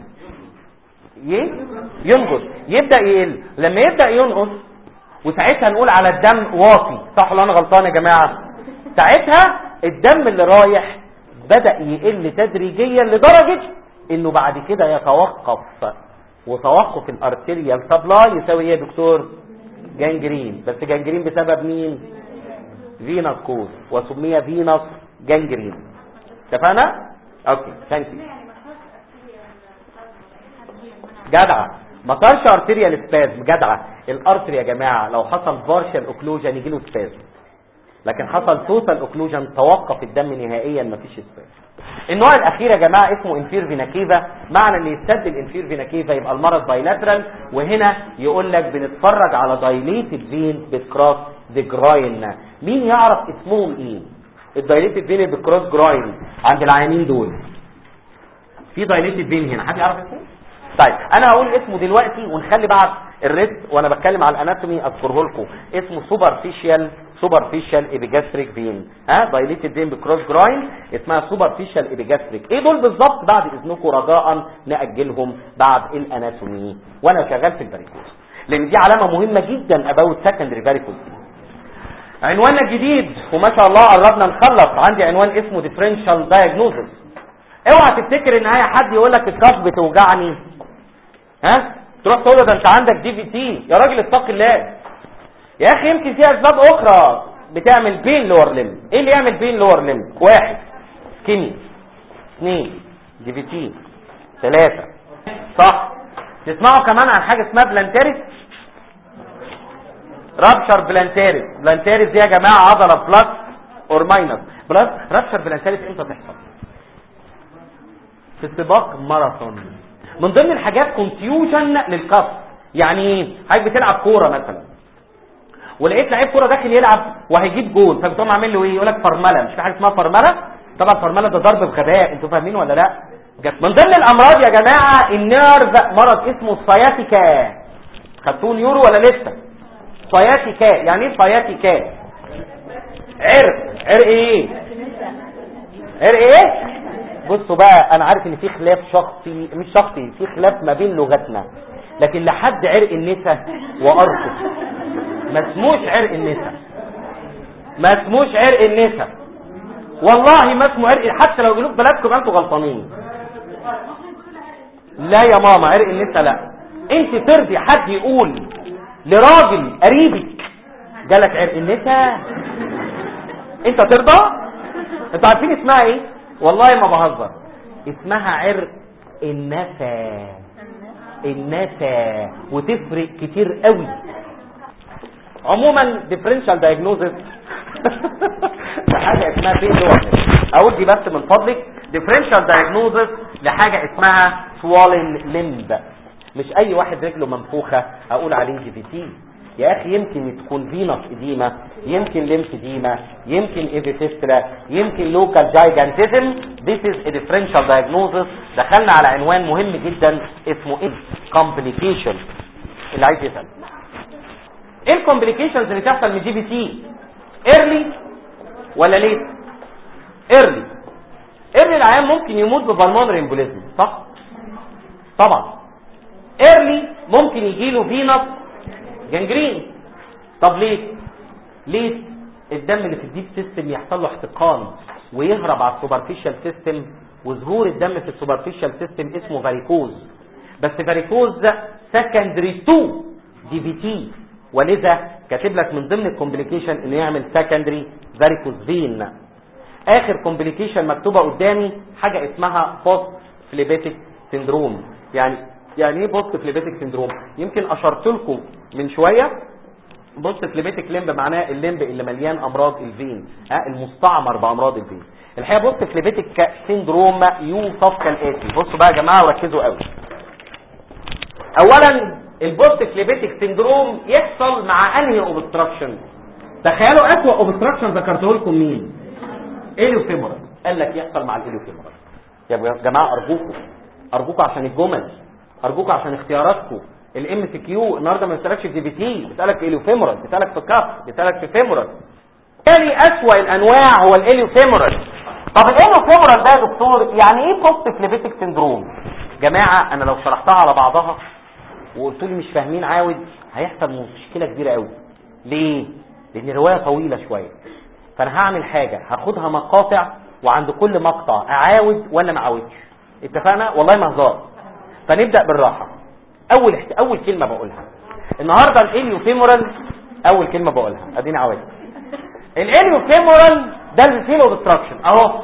ينقص، يبدا يقل. لما يبدا ينقص وساعتها نقول على الدم واطي، صح ولا انا غلطان يا جماعه؟ ساعتها الدم اللي رايح بدا يقل تدريجيا لدرجه انه بعد كده يتوقف، وتوقف الارتيريال سبلاي يساوي ايه يا دكتور؟ جانجرين. بس جانجرين بسبب مين؟ فينس كوز، وسمي فينس جانجرين. اتفقنا؟ اوكي ثانك يو. جدعه، ما صارش ارتيريال سبازم. جدعه، الارتري يا جماعه لو حصل بارشال اوكلوجن يجي له سبازم، لكن حصل توتال اوكلوجن توقف الدم نهائيا مفيش سبازم. النوع الاخير يا جماعه اسمه انفير فينا كيفا. معنى ان يستد الانفير فينا كيفا يبقى المرض بايلاترال، وهنا يقول لك بنتفرج على دايليتد فين بتكراس ذا جراين. مين يعرف اسمهم ايه الدايليتد فين بتكراس جراين عند العيانين دول؟ في دايليتد فين هنا، حد يعرف اسمه؟ طيب انا هقول اسمه دلوقتي ونخلي بعد الريست وانا بتكلم على الاناتومي اذكره لكم. اسمه سوبرفيشال ايبيجاستريك فين. دايليتد فين بكروس جراين اسمها سوبرفيشال ايبيجاستريك. ايه دول بالظبط؟ بعد اذنكم رجاء ناجلهم بعد الاناتومي وانا شغال في الفاريكوز، لان دي علامه مهمه جدا اباوت سكندري فاريكوز. عنواننا الجديد وما شاء الله قربنا نخلص. عندي عنوان اسمه ديفرنشال دايجنوزس. اوعى تفتكر ان اي حد يقول لك الكف بتوجعني تروح تقول له ده انت عندك دي في تي. يا راجل اتق الله يا اخي، يمكن في اسباب اخرى بتعمل بين لور ليم. ايه اللي يعمل بين لور ليم؟ 1 سكيني، 2 دي في تي، 3 صح. تسمعوا كمان عن حاجه اسمها بلانتاريس رابشر بلانتاريس. بلانتاريس دي يا جماعه عضله بلس اور ماينس. بلس رابشر بلانتاريس امتى تحصل؟ في سباق ماراثون. من ضمن الحاجات كونفيوجن للكف. يعني ايه؟ حضرتك بتلعب كوره مثلا ولقيت لعيب كوره داخل يلعب وهيجيب جول، فبتقوم عامل له ايه؟ يقول لك فرمله. مش في حاجه اسمها فرمله؟ طبعا فرمله ده ضرب بغباء، انتوا فاهمين ولا لا؟ من ضمن الامراض يا جماعه النيرف مرض اسمه السياتيكا. خدتوه نيورو ولا لسه؟ سياتيكا. يعني ايه سياتيكا؟ عرق ايه؟ عرق ايه؟ بصوا بقى، انا عارف ان في خلاف شخصي، مش شخصي، في خلاف ما بين لغتنا، لكن لحد عرق النسا وارقص ما اسموش عرق النسا، ما اسموش عرق النسا والله، ما اسمه عرق. حتى لو جنوب بلدكم انتوا غلطانين. لا يا ماما، عرق النسا لا. انت ترضي حد يقول لراجل قريبك جالك عرق النسا؟ انت ترضى؟ انتوا عارفين اسمها ايه؟ والله ما بهزر، اسمها عرق النسا. النسا، وتفرق كتير قوي. عموما differential diagnosis لحاجه اسمها فين دول. اقول دي بس من فضلك، differential diagnosis لحاجه اسمها swollen limb. مش اي واحد رجله منفوخه اقول عليه جي في تي يا اخي. يمكن تكون فينس اديمه، يمكن ليمف اديمه، يمكن ايفيتسترا، يمكن لوكال جايجانتيزم. This is a differential diagnosis. دخلنا على عنوان مهم جدا اسمه ايه؟ complication. اللي عايز يسال ايه الكومبليكيشنز اللي تحصل من جي بي تي؟ ايرلي ولا ليت؟ ايرلي. ايرلي العيان ممكن يموت ببلمونري امبوليزم، صح؟ طبعا. ايرلي ممكن يجيله فينس جنجرين. طب ليه الدم اللي في الديب سيستم يحصل له احتقان ويهرب على السوبرفيشال سيستم، وظهور الدم في السوبرفيشال سيستم اسمه فاريكوز. بس فاريكوز سكندري تو دي في تي، ولذا كاتب لك من ضمن الكومبليكيشن انه يعمل سكندري فاريكوز فين. اخر كومبليكيشن مكتوبه قدامي حاجه اسمها بوست فليبيتيك سيندروم. يعني ايه بوست فليبيتيك سيندروم؟ يمكن اشرت لكم من شويه. بوست فليبيتيك ليمب معناه الليمب اللي مليان امراض الفين، المستعمر بامراض الفين. الحقيقه بوست فليبيتيك سيندروم يوصف كالاتي. بصوا بقى يا جماعه وركزوا قوي. اولا البوست فليبيتيك سيندروم يحصل مع انهي اوبستراكشن؟ تخيلوا اسوأ اوبستراكشن ذكرته لكم مين؟ اليوفيمورال. قال لك يحصل مع الاليوفيمورال. يا جماعه ارجوكم عشان الجمل، ارجوكم عشان اختياراتكم. الام سي كيو النهارده ما بيسالكش في دي بي تي، بيسالك في اليوفيمورال، بيسالك في كاف، بيسالك في فيمورال. ثاني اسوأ الانواع هو الاليوفيمورال. طب الاليوفيمورال ده يا دكتور يعني ايه بوست فليبيتيك سيندروم؟ جماعه انا لو شرحتها على بعضها وقلتوا لي مش فاهمين عاود هيحصل مشكله كبيره قوي. ليه؟ لان الروايه طويله شويه، فانا هعمل حاجه هاخدها مقاطع وعند كل مقطع اعاود ولا ما اعاودش. اتفقنا؟ والله ما هزار. فنبدا بالراحه. اول كلمه بقولها النهارده الاليوفيمورال. اول كلمه بقولها اديني عاود. الاليوفيمورال ده الفين اوبستراكشن اهو.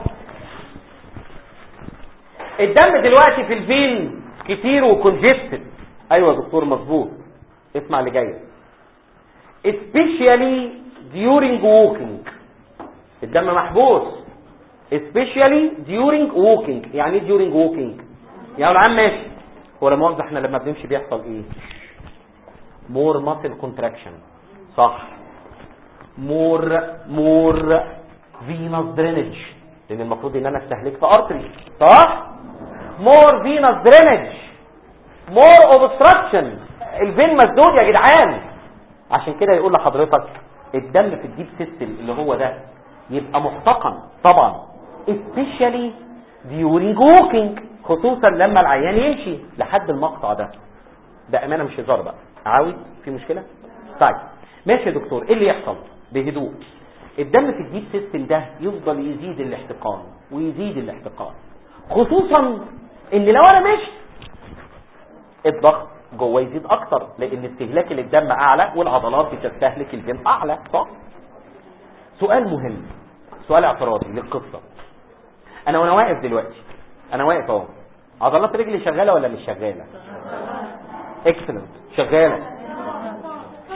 الدم دلوقتي في الفين كتير وكونجستد. ايوه يا دكتور مظبوط. اسمع اللي جاي. especially during walking. الدم محبوس especially during walking. يعني ايه during walking؟ يعني العام ماشي، هو لما مؤاخذة احنا لما بنمشي بيحصل ايه؟ more muscle contraction، صح؟ more venous drainage، لان المفروض ان انا استهلكت ارتري، صح؟ more venous drainage، more obstruction، الفين مسدود يا جدعان. عشان كده يقول لحضرتك الدم في الديب سيستم اللي هو ده يبقى محتقن طبعا especially during walking، خصوصا لما العيان يمشي لحد المقطع ده. ده امانه مش هزار بقى. عاوز في مشكله؟ طيب ماشي يا دكتور، ايه اللي يحصل؟ بهدوء الدم في الديب سيستم ده يفضل يزيد الاحتقان ويزيد الاحتقان، خصوصا ان لو انا مشت الضغط جوه يزيد اكتر، لان استهلاك للدم اعلى والعضلات بتستهلك الدم اعلى، صح؟ سؤال مهم، سؤال اعتراضي للقصه. انا وانا واقف دلوقتي، انا واقف اهو، عضلات رجلي شغاله ولا مش شغاله؟ اكسلنت، شغاله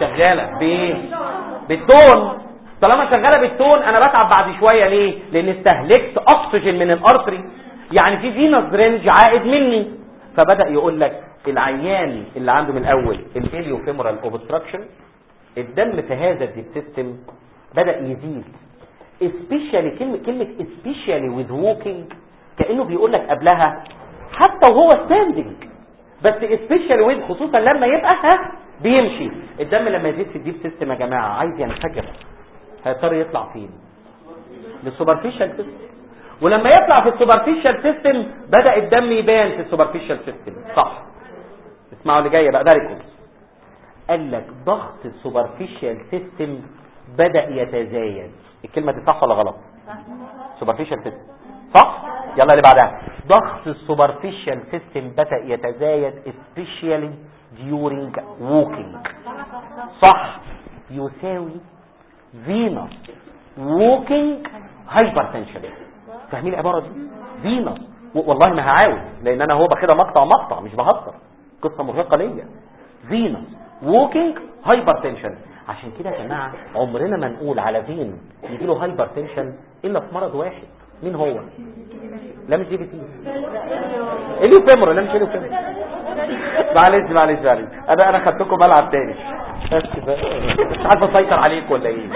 شغاله بايه؟ بالتون. طالما شغاله بالتون انا بتعب بعد شويه. ليه؟ لان استهلكت اكسجين من الارتري، يعني في فينوس درينج عائد مني. فبدا يقول لك العيان اللي عنده من الاول الاليوفيمورال اوبستراكشن، الدم في هذا الديب سيستم بدا يزيد، especially كلمه especially with walking، كانه بيقول لك قبلها حتى وهو ستاندنج، بس especially with خصوصا لما يبقى بيمشي. الدم لما يزيد في الديب سيستم يا جماعه عايز ينفجر، هيضطر يطلع فين؟ للسوبرفيشال سيستم. ولما يطلع في السوبرفيشال سيستم بدا الدم يبان في السوبرفيشال سيستم. صح؟ اسمعوا اللي جايه بقى، ده ريكورد. قال لك ضغط السوبرفيشال سيستم بدا يتزايد. الكلمه دي صح ولا غلط؟ سوبرفيشال سيستم صح؟ يلا اللي بعدها. ضغط السوبرفيشال سيستم بدا يتزايد especially during walking. صح؟ يساوي فينوس ووكينج هايبرتنشن. فاهمين العباره دي؟ فينوس والله ما هعاود، لان انا هو باخدها مقطع مش بهزر، قصه مرهقه ليا. فينوس ووكينج هايبرتنشن. عشان كده يا جماعه عمرنا ما نقول على فين يجي له هايبرتنشن الا في مرض واحد. مين هو؟ لا مش دي بي تي، اليوفيمورال. لا مش اليوفيمورال. معلش انا خدتكم بلعب تاني، مش عارف اسيطر عليك ولا ايه.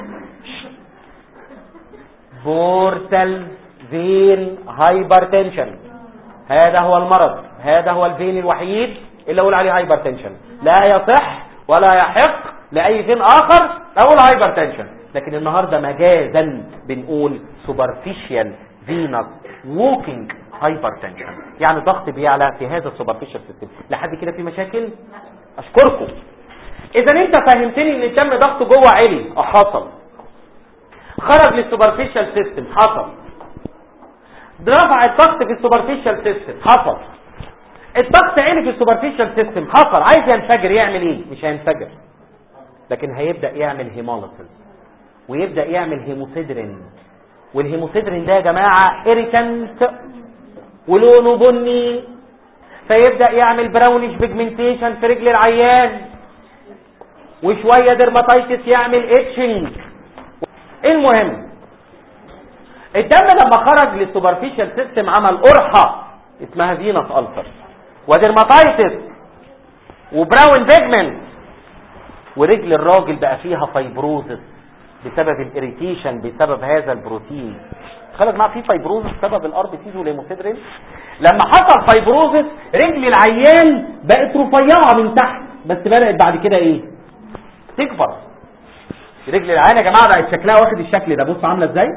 بورتال فين هايبرتنشن، هذا هو المرض، هذا هو الفين الوحيد اللي اقول عليه هايبرتنشن. لا يصح ولا يحق لاي فين اخر اقول هايبرتنشن، لكن النهارده مجازا بنقول سوبرفيشال فينوس ووكينج هايبرتنشن، يعني ضغط بيعلى في هذا السوبرفيشال سيستم. لحد كده في مشاكل؟ اشكركم. اذا انت فهمتني ان الدم ضغطه جوه عالي، حصل. خرج للسوبرفيشال سيستم، حصل. رفع الضغط في السوبرفيشال سيستم، حصل. الضغط عالي في السوبرفيشال سيستم، حصل. عايز ينفجر يعمل ايه؟ مش هينفجر، لكن هيبدا يعمل هيموليسيس ويبدا يعمل هيموسيدرين. والهيموسيدرين ده يا جماعه إيريتانت ولونه بني، فيبدا يعمل براونيش بيجمنتيشن في رجل العيان، وشويه ديرماتايتس يعمل اتشنج. المهم الدم لما خرج للسوبرفيشال سيستم عمل قرحه اسمها فينوس ألسر وديرماتايتس وبراون بيجمنت، ورجل الراجل بقى فيها فايبروزس بسبب الاريتيشن بسبب هذا البروتين. خرج معاه فيه فايبروزس بسبب الار بي سيز والهيموسيدرين. لما حصل فايبروزس رجل العيان بقت رفيعه من تحت، بس بدات بعد كده ايه؟ تكبر. رجل العيان يا جماعه بقت شكلها واخد الشكل ده، بص عامله ازاي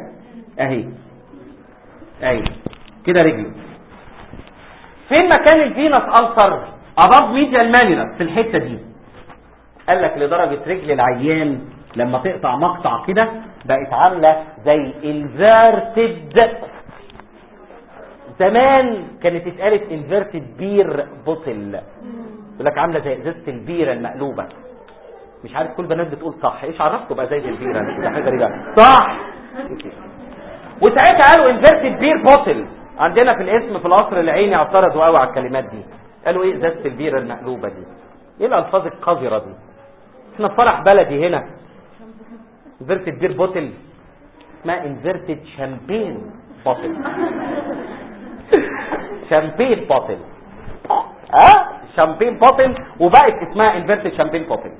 اهي كده رجله. فين مكان الفينوس ألسر؟ اباف ميديال مانيلس، في الحته دي. قال لك لدرجه رجل العيان لما تقطع مقطع كده بقت عامله زي انفيرتد. زمان كانت اتقالت انفيرتد بير بوتل، يقول لك عامله زي ازازه البيره المقلوبه. مش عارف كل بنات بتقول صح، ايش عرفته بقى زي البيره؟ ده حاجه غريبه. صح. وساعتها قالوا انفيرتد بير بوتل. عندنا في الاسم في القصر العيني اعترضوا قوي على الكلمات دي، قالوا ايه ازازه البيره المقلوبه دي؟ ايه الالفاظ القذره دي؟ احنا في فرح بلدي هنا انفيرتد بير بوتل، اسمها انفيرتد شامبين بوتل. شامبين بوتل، شامبين بوتل، وبقت اسمها انفيرتد شامبين بوتل.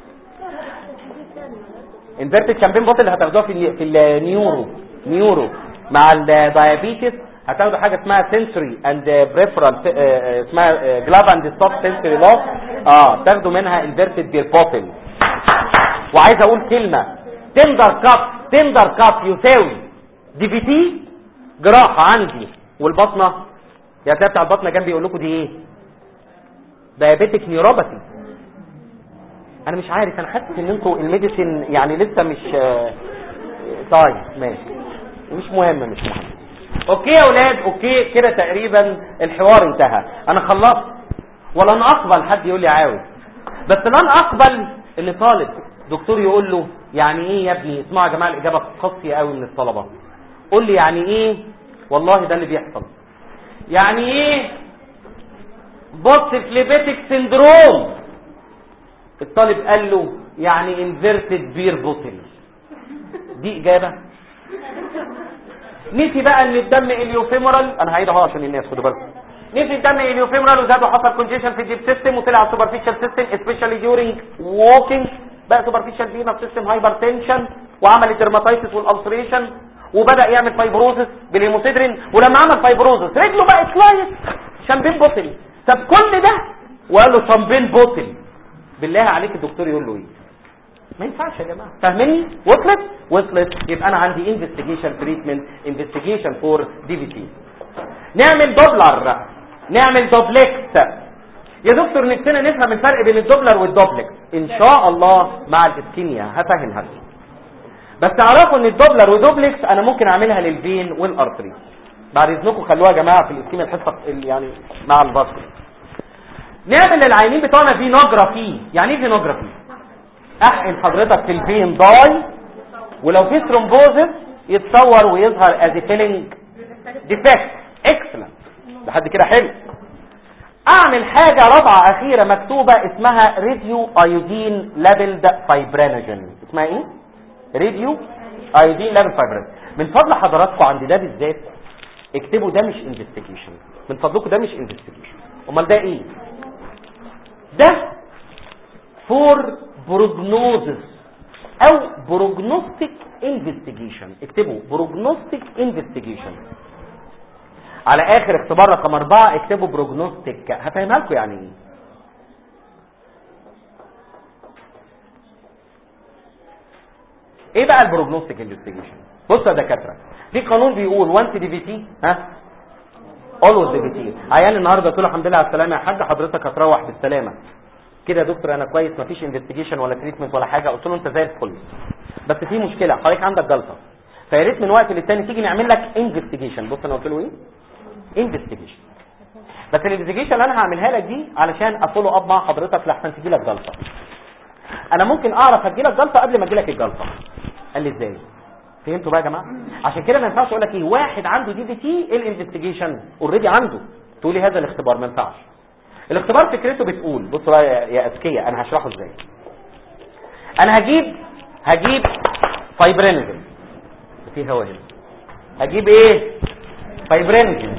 انفيرتد شامبين بوتل هتاخدوها في النيورو مع الدايابيتس. هتاخدوا حاجه اسمها سنسوري اند بريفرال، اسمها جلاف اند ستوب سنسوري لوس. تاخدوا منها انفيرتد بير بوتل. وعايز اقول كلمه، تندر كاب يساوي دي في تي جراحه عندي، والبطنه يا بتاع البطنه جنبي يقول لكم دي ايه؟ دايابيتك نيوروباثي. انا مش عارف، انا حاسس ان انتوا الميديسين يعني لسه مش طيب ماشي، مش مهم. اوكي يا اولاد، اوكي كده تقريبا الحوار انتهى. انا خلصت ولن اقبل حد يقول لي عاوز، بس لن اقبل ان طالب دكتور يقول له يعني ايه يا ابني. اسمعوا يا جماعه الاجابه قاسيه قوي من الطلبه. قول لي يعني ايه، والله ده اللي بيحصل. يعني ايه بوست فليبيتك سندروم؟ الطالب قال له يعني انفيرتد بير بوتل. دي اجابه. نسي بقى ان الدم اليوفيمورال، انا هعيد اهو عشان الناس خدوا بالكم، نسي الدم اليوفيمورال وزاد وحصل كونجيشن في الديب سيستم وطلع على السوبرفيشال سيستم سبيشالي ديورينج ووكينج، بقى سوبرفيشال فينا سيستم هايبرتنشن وعمل الدرماتايتس والالسريشن وبدا يعمل فايبروزس بالهيموسيدرين، ولما عمل فايبروزس رجله بقت سلايس شامبين بوتل. طب كل ده وقال له شامبين بوتل، بالله عليك الدكتور يقول له ايه؟ ما ينفعش يا جماعه. فاهميني؟ وصلت. يبقى انا عندي انفستيجيشن تريتمنت، انفستيجيشن فور دي في تي. نعمل دوبلر، نعمل دوبلكس. يا دكتور نفسنا نفهم الفرق بين الدوبلر والدوبلكس. ان شاء الله مع الاسكيميا هفهمها لكم، بس اعرفوا ان الدوبلر ودوبلكس انا ممكن اعملها للفين والارتري. بعد اذنكم خلوها يا جماعه في الاسكيميا الحصه يعني مع الباسكت. نعمل للعينين بتوعنا فينوجرافي. يعني ايه فينوجرافي؟ احقن حضرتك في الفين ضاي، ولو في ثرومبوزس يتصور ويظهر از فيلينج ديفكت. اكسلنت، لحد كده حلو. اعمل حاجه رابعه اخيره مكتوبه اسمها راديو ايودين لابلد فايبرينوجين. اسمها ايه؟ راديو ايودين لابلد فايبرينوجين. من فضل حضراتكم عند ده بالذات اكتبوا ده مش انفستيجيشن، من فضلكم ده مش انفستيجيشن. امال ده ايه؟ ده فور بروجنوزس او بروجنوستيك انفستيجيشن. اكتبوا بروجنوستيك انفستيجيشن. على اخر اختبار رقم 4 اكتبوا بروجنوستيك. هفهمها لكم يعني ايه. ايه بقى البروجنوستيك انفستيجيشن؟ بصوا يا دكاتره، في قانون بيقول وانس دي في تي اولويز دي في تي. عيان النهارده قلت له الحمد لله على السلامه يا حاج، حضرتك هتروح بالسلامه كده يا دكتور، انا كويس مفيش انفستيجيشن ولا تريتمنت ولا حاجه. قلت له انت زي الفل، بس في مشكله، حضرتك عندك جلطه، فيا ريت من وقت للتاني تيجي نعمل لك انفستيجيشن. بص انا قلت له ايه؟ انفستيجيشن. بس الانفستيجيشن اللي انا هعملها لك دي علشان افولو اب مع حضرتك لحسن تجي لك جلطه. انا ممكن اعرف هتجي لك جلطه قبل ما اجي لك الجلطه. قال لي ازاي؟ فهمتوا بقى يا جماعه؟ عشان كده ما ينفعش اقول لك ايه واحد عنده دي في تي الانفستيجيشن اوريدي عنده تقولي هذا الاختبار، ما ينفعش. الاختبار فكرته بتقول، بصوا بقى يا اذكياء انا هشرحه ازاي. انا هجيب فايبرينوجين في هوا هنا، هجيب ايه؟ فايبرينوجين.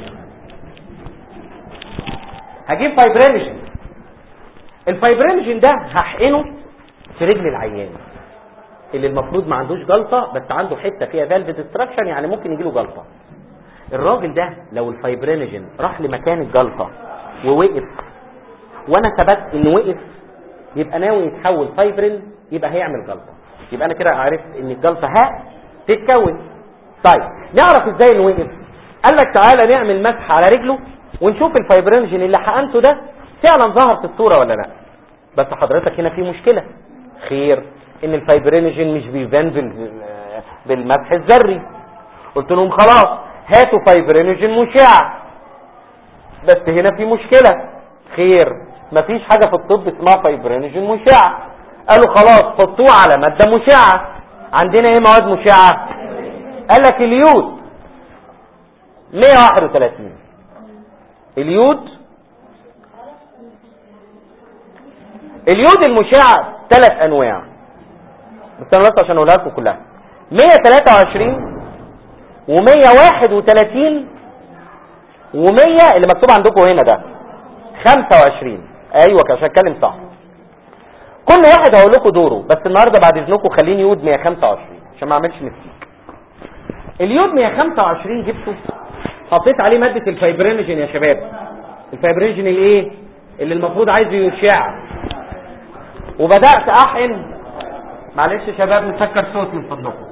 هجيب فايبرينوجين. الفايبرينوجين ده هحقنه في رجل العيان اللي المفروض ما عندوش جلطه بس عنده حته فيها فالف ديستراكشن، يعني ممكن يجي له جلطه. الراجل ده لو الفايبرينوجين راح لمكان الجلطه ووقف وانا ثبت انه وقف، يبقى ناوي يتحول فايبرين، يبقى هيعمل جلطه. يبقى انا كده عرفت ان الجلطه تتكون. طيب نعرف ازاي انه وقف؟ قال لك تعالى نعمل مسح على رجله ونشوف الفايبرينوجين اللي حقنته ده فعلا ظهر في الصوره ولا لا. بس حضرتك هنا في مشكله، خير ان الفايبرينوجين مش بيبان بالمسح الذري. قلت لهم خلاص هاتوا فايبرينوجين مشع. بس هنا في مشكله، خير مفيش حاجه في الطب اسمها فايبرينوجين مشع. قالوا خلاص حطوه على ماده مشعه. عندنا ايه مواد مشعه؟ قال لك اليود 131. اليود المشع 3 انواع، بس انا بس عشان اقولها لكم كلها. 123 و131 و100 اللي مكتوب عندكم هنا ده 25. ايوه عشان اتكلم صح. كل واحد هقول لكم دوره، بس النهارده بعد اذنكم خليني يود 125 عشان ما اعملش مستيك. اليود 125 جبته حطيت عليه ماده الفايبرينوجين يا شباب. الفايبرينوجين الايه اللي المفروض عايزه يشع، وبدات احقن. معلش يا شباب نسكر صوت من فضلكم.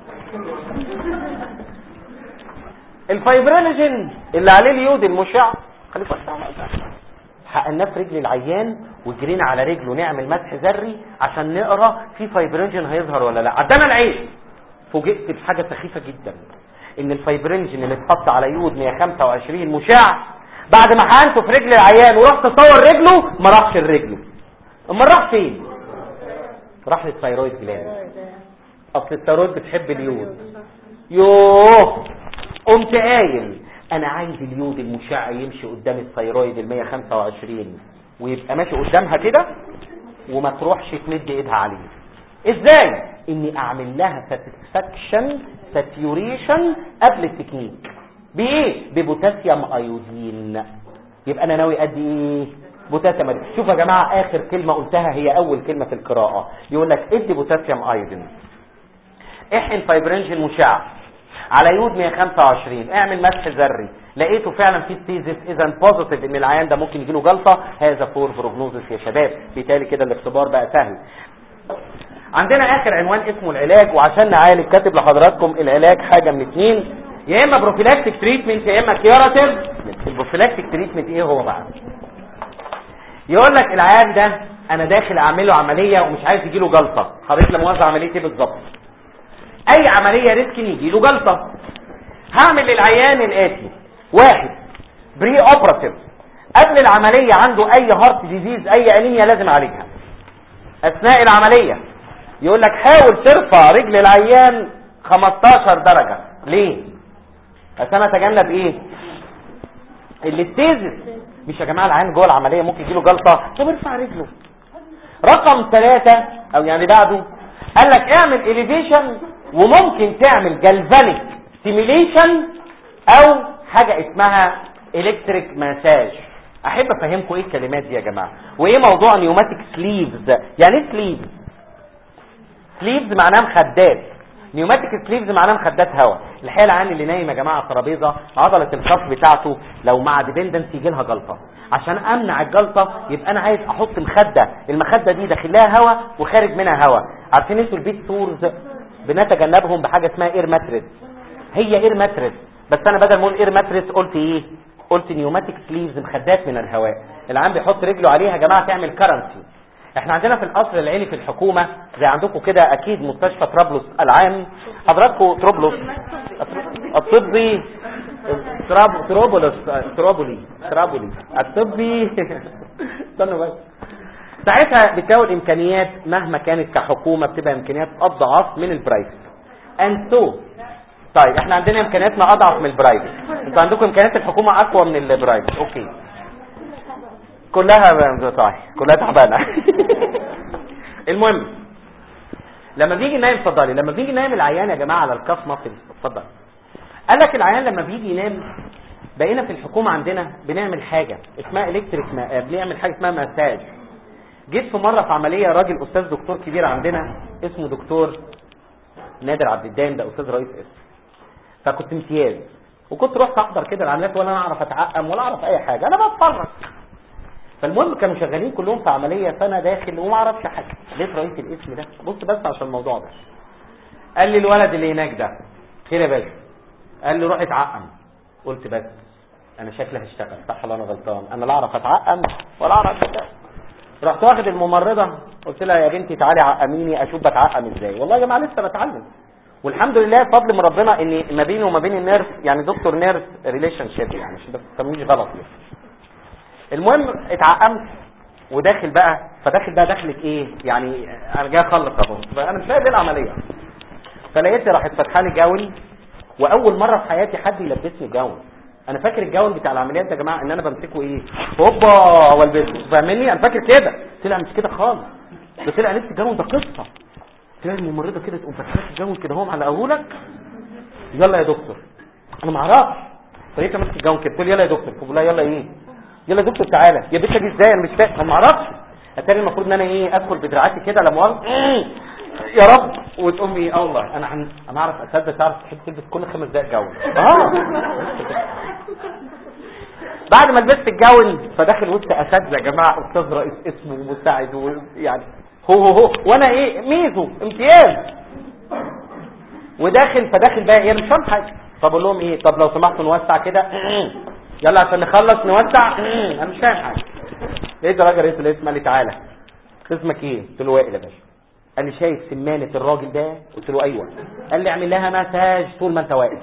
الفايبرينوجين اللي عليه اليود المشع خليكم حقناه في رجل العيان وجرينا على رجله نعمل مسح ذري عشان نقرا في فايبرينوجين هيظهر ولا لا. عدنا العيش فوجئت بحاجه سخيفه جدا، ان الفايبرينوجين اللي اتحط على يود 125 مشع بعد ما حقنته في رجل العيان ورحت اصور رجله ما راحش لرجله. امال راح فين؟ راح للثايرويد جلاند. اصل الثايرويد بتحب اليود. يوه قمت قايل انا عايز اليود المشع يمشي قدام الثايرويد ال 125 ويبقى ماشي قدامها كده وما تروحش تمد ايدها عليه. ازاي؟ اني اعمل لها ساتسفاكشن ساتيوريشن قبل التكنيك بايه؟ ببوتاسيوم ايودين. يبقى انا ناوي ادي ايه؟ بوتاسيوم ايودين. شوف يا جماعه اخر كلمه قلتها هي اول كلمه في القراءه، يقول لك ادي بوتاسيوم ايودين. احقن فايبرينجين مشع على يود 125، اعمل مسح ذري، لقيته فعلا في ستيزيس، اذا بوزيتيف ان العيان ده ممكن يجيله جلطه، هذا فور بروجنوزس يا شباب. بالتالي كده الاختبار بقى سهل. عندنا اخر عنوان اسمه العلاج، وعشان نعالج كاتب لحضراتكم العلاج حاجه من اتنين، يا اما بروفيلاكتيك تريتمنت يا اما كيوراتيف. البروفيلاكتيك تريتمنت ايه هو بقى؟ يقول لك العيان ده انا داخل اعمل له عمليه ومش عايز يجيله جلطه. حضرتك لما موزع عمليه ايه بالظبط؟ اي عمليه ريسك يجيله جلطه. هعمل للعيان الاتي: واحد، بري اوبراتيف، قبل العمليه عنده اي هارت ديزيز اي انيميا لازم اعالجها. اثناء العمليه يقول لك حاول ترفع رجل العيان 15 درجه. ليه؟ عشان اتجنب ايه؟ الاستيزيس. مش يا جماعه العيان جوه العمليه ممكن يجيله جلطه، طب ارفع رجله. رقم 3 او يعني بعده قال لك اعمل اليفيشن، وممكن تعمل جالفانيك ستيميليشن او حاجه اسمها الكتريك مساج. احب افهمكم ايه الكلمات دي يا جماعه، وايه موضوع نيوماتيك سليفز. يعني ايه سليفز؟ سليفز معناه مخدات، نيوماتيك سليفز معناه مخدات هواء. الحقيقه العيان اللي نايم يا جماعه على الترابيزه عضله الكف بتاعته لو مع ديبندنس يجي لها جلطه. عشان امنع الجلطه يبقى انا عايز احط مخده، المخده دي داخل لها هواء وخارج منها هواء. عارفين انتوا البيت سورز بنتجنبهم بحاجه اسمها اير ماتريس. هي اير ماتريس، بس انا بدل ما اقول اير ماتريس قلت ايه؟ قلت نيوماتيك سليفز، مخدات من الهواء. العيان بيحط رجله عليها يا جماعه تعمل كرنسي. احنا عندنا في القصر العيني في الحكومه زي عندكم كده اكيد مستشفى طرابلس العام، حضراتكم طرابلس الطبي ترابولي الطبي استنوا بس. ساعتها بتساوي الامكانيات مهما كانت كحكومه بتبقى امكانيات اضعف من البرايفت. طيب احنا عندنا امكانياتنا اضعف من البرايفت، انتوا عندكم امكانيات الحكومه اقوى من البرايفت. اوكي كلها تعبانه. المهم لما بيجي نايم، اتفضلي، لما بيجي نايم العيان يا جماعه على الكف مصري، اتفضل. قال لك العيان لما بيجي ينام، بقينا في الحكومه عندنا بنعمل حاجه اسمها الكتريك، بنعمل حاجه اسمها مساج. جيت في مره في عمليه راجل استاذ دكتور كبير عندنا اسمه دكتور نادر عبد الدايم، ده استاذ رئيس اسم، فكنت امتياز وكنت رحت احضر كده العمليات ولا انا اعرف اتعقم ولا اعرف اي حاجه، انا بتفرج. فالمهم كانوا شغالين كلهم في عمليه، فانا داخل وما اعرفش حاجه. لقيت رئيس الاسم ده، بص بس عشان الموضوع ده، قال لي الولد اللي هناك ده خير يا باشا، قال لي روح اتعقم. قلت بس انا شكلي هشتغل صح ولا انا غلطان؟ انا لا اعرف اتعقم ولا اعرف اشتغل. رحت واخد الممرضه قلت لها يا بنتي تعالي عقميني اشوف بتعقم ازاي. والله يا جماعه لسه بتعلم، والحمد لله فضل من ربنا ان ما بيني وما بين النيرس يعني دكتور نيرس ريليشن شيب، يعني مش بتسميش غلط يعني. المهم اتعقمت وداخل بقى، فداخل بقى دخلت ايه يعني، انا جاي اخلص اهو، انا مش فاهم ايه العمليه. فلقيت راحت فاتحه لي جاون، واول مره في حياتي حد يلبسني جاون. انا فاكر الجاون بتاع العمليات يا جماعه ان انا بمسكه ايه، هوبا والبسه، فاهمني؟ انا فاكر كده، طلع مش كده خالص. ده طلع لبس الجاون ده قصه. طلع الممرضه كده تقوم فاتحه لك الجاون كده اهو على اهولك، يلا يا دكتور. انا ما اعرفش، فلقيت ماسك الجاون كده، تقول يلا يا دكتور، تقول لها يلا ايه، يلا يا دكتور تعالى. يا بنت دي ازاي؟ انا مش فاهم، انا ما اعرفش. اتاري المفروض ان انا ايه، ادخل بدراعاتي كده لا مؤاخذه يا رب، وتقوم ايه الله انا اعرف اساتذه تعرف تحب تلبس كل 5 دقائق جاون. بعد ما لبست الجاون فداخل وسط اساتذه يا جماعه، استاذ رئيس اسمه ومساعد ويعني هو وانا ايه ميزو امتياز، فداخل بقى ايه مش فاهم حاجه. طب اقول لهم ايه، طب لو سمحتوا نوسع كده يلا عشان نخلص نوسع. انا مش فاهم حاجه. لقيت راجل رئيس الاسم قال لي تعالى اسمك ايه؟ قلت له وائل يا باشا. قال لي شايف سمانه الراجل ده؟ قلت له ايوه. قال لي اعمل لها مساج طول ما انت واقف.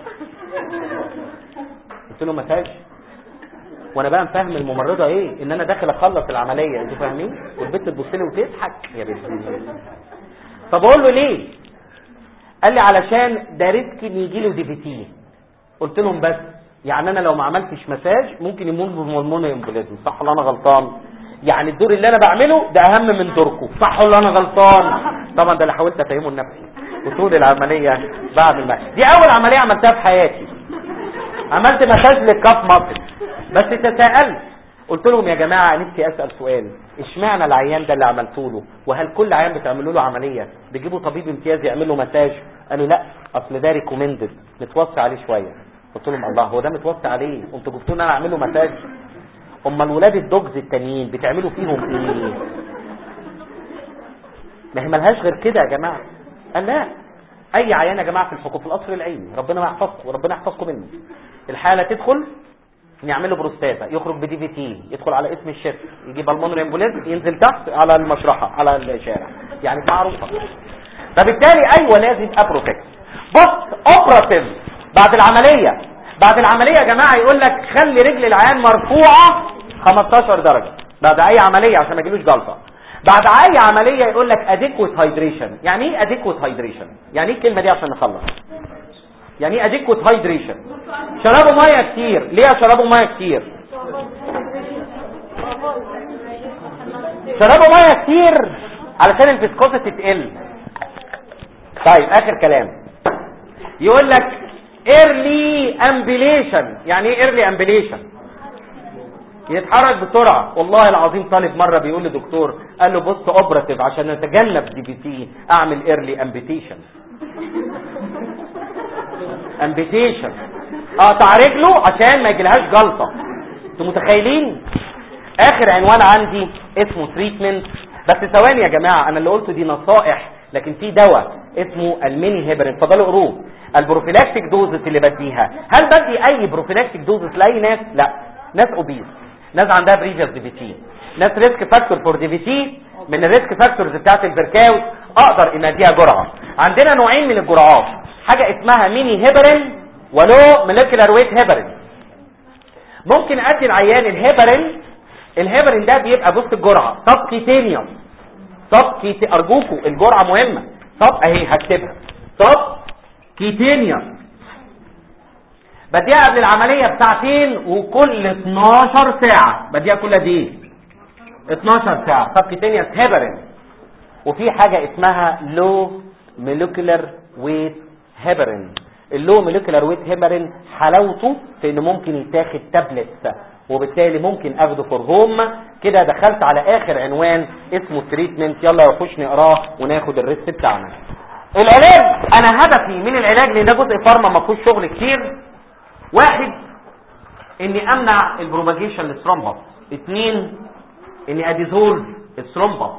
قلت له مساج؟ وانا بقى مفهم الممرضه ايه ان انا داخل اخلص العمليه، انتوا فاهمين؟ والبنت تبص لي وتضحك يا بنت. طب اقول له ليه؟ قال لي علشان ده ريسك ان يجي له دي في تي. قلت لهم بس يعني انا لو ما عملتش مساج ممكن يموت بالمونو امبوليزم، صح ولا انا غلطان؟ يعني الدور اللي انا بعمله ده اهم من دوركم، صح ولا انا غلطان؟ طبعا ده اللي حاولت افهمه لنفسي. وطول العمليه بعمل دي اول عمليه عملتها في حياتي، عملت مساج للكاف ماسل. بس تساءلت قلت لهم يا جماعه نفسي اسال سؤال، اشمعنى العيان ده اللي عملته له؟ وهل كل عيان بتعملوا له عمليه بيجيبوا طبيب امتياز يعمل له مساج؟ قالوا لا، اصل ده ريكومندد، متوصي عليه شويه. قلت لهم الله، هو ده متوصي عليه؟ انتوا جبتوا لي انا اعمل له مساج؟ امال ولاد الدوجز التانيين بتعملوا فيهم ايه؟ ما هي ملهاش غير كده يا جماعه. قال لا، اي عيان يا جماعه في القصر العيني ربنا ما يحفظكم وربنا يحفظكم مني، الحاله تدخل نعمل له بروستاتا، يخرج بدي في تي، يدخل على اسم الشيف، يجيب بالمونري امبوليز، ينزل تحت على المشرحه على الشارع، يعني معروفه. فبالتالي ايوه لازم ابروتكت. بص اوبراتيف بعد العمليه يا جماعه يقول لك خلي رجل العيان مرفوعه 15 درجه بعد اي عمليه عشان ما يجيلوش جلطه. بعد اي عمليه يقول لك اديكوت هايدريشن. يعني ايه اديكوت هايدريشن؟ يعني ايه الكلمه دي عشان نخلص؟ يعني ايه اديكوت هايدريشن؟ شربوا ميه كتير. ليه شربوا ميه كتير؟ شربوا ميه كتير علشان الفيسكوسيتي تقل. طيب اخر كلام يقول لك ايرلي امبليشن. يعني ايه ايرلي امبليشن؟ يتحرك بسرعه. والله العظيم طالب مره بيقول لدكتور، قال له بص اوبراتيف عشان نتجنب دي بي تي اعمل ايرلي امبيتيشن. امبيتيشن اقطع رجله عشان ما يجيلهاش جلطه. انتوا متخيلين؟ اخر عنوان عندي اسمه تريتمنت. بس ثواني يا جماعه، انا اللي قلته دي نصائح، لكن في دواء اسمه الميني هيبرين، اتفضلوا قروه. البروفيلاكتيك دوزز اللي بديها، هل بدي اي بروفيلاكتيك دوزز لاي ناس؟ لا، ناس اوبيز، ناس عندها بريفيوس دي في تي، ناس ريسك فاكتور فور دي في تي من الريسك فاكتورز بتاعت البركاوي، اقدر ان اديها جرعه. عندنا نوعين من الجرعات، حاجه اسمها ميني هيبرين ولو مولكيولار ويت هيبرين. ممكن ادي العيان الهيبرين ده بيبقى بص الجرعه سبكيتينيوس. ارجوكم الجرعه مهمه. اهي هكتبها سبكيتينيوس، بديها قبل العمليه بساعتين وكل 12 ساعه. بديها كل قد ايه؟ 12 ساعه سبكيتينيوس هيبرين. وفي حاجه اسمها لو مولكيولار ويت هيبرين. اللو مولكيولار ويت هيبرين حلاوته في انه ممكن يتاخد تابلت، وبالتالي ممكن اخده فور هوم. كده دخلت على اخر عنوان اسمه تريتمنت. يلا يا خش نقراه وناخد الريست بتاعنا. العلاج، انا هدفي من العلاج لان ده جزء فارما ما فيهوش شغل كتير. 1 اني امنع البروباجيشن للثرومبس. 2 اني اديزولف الثرومبس.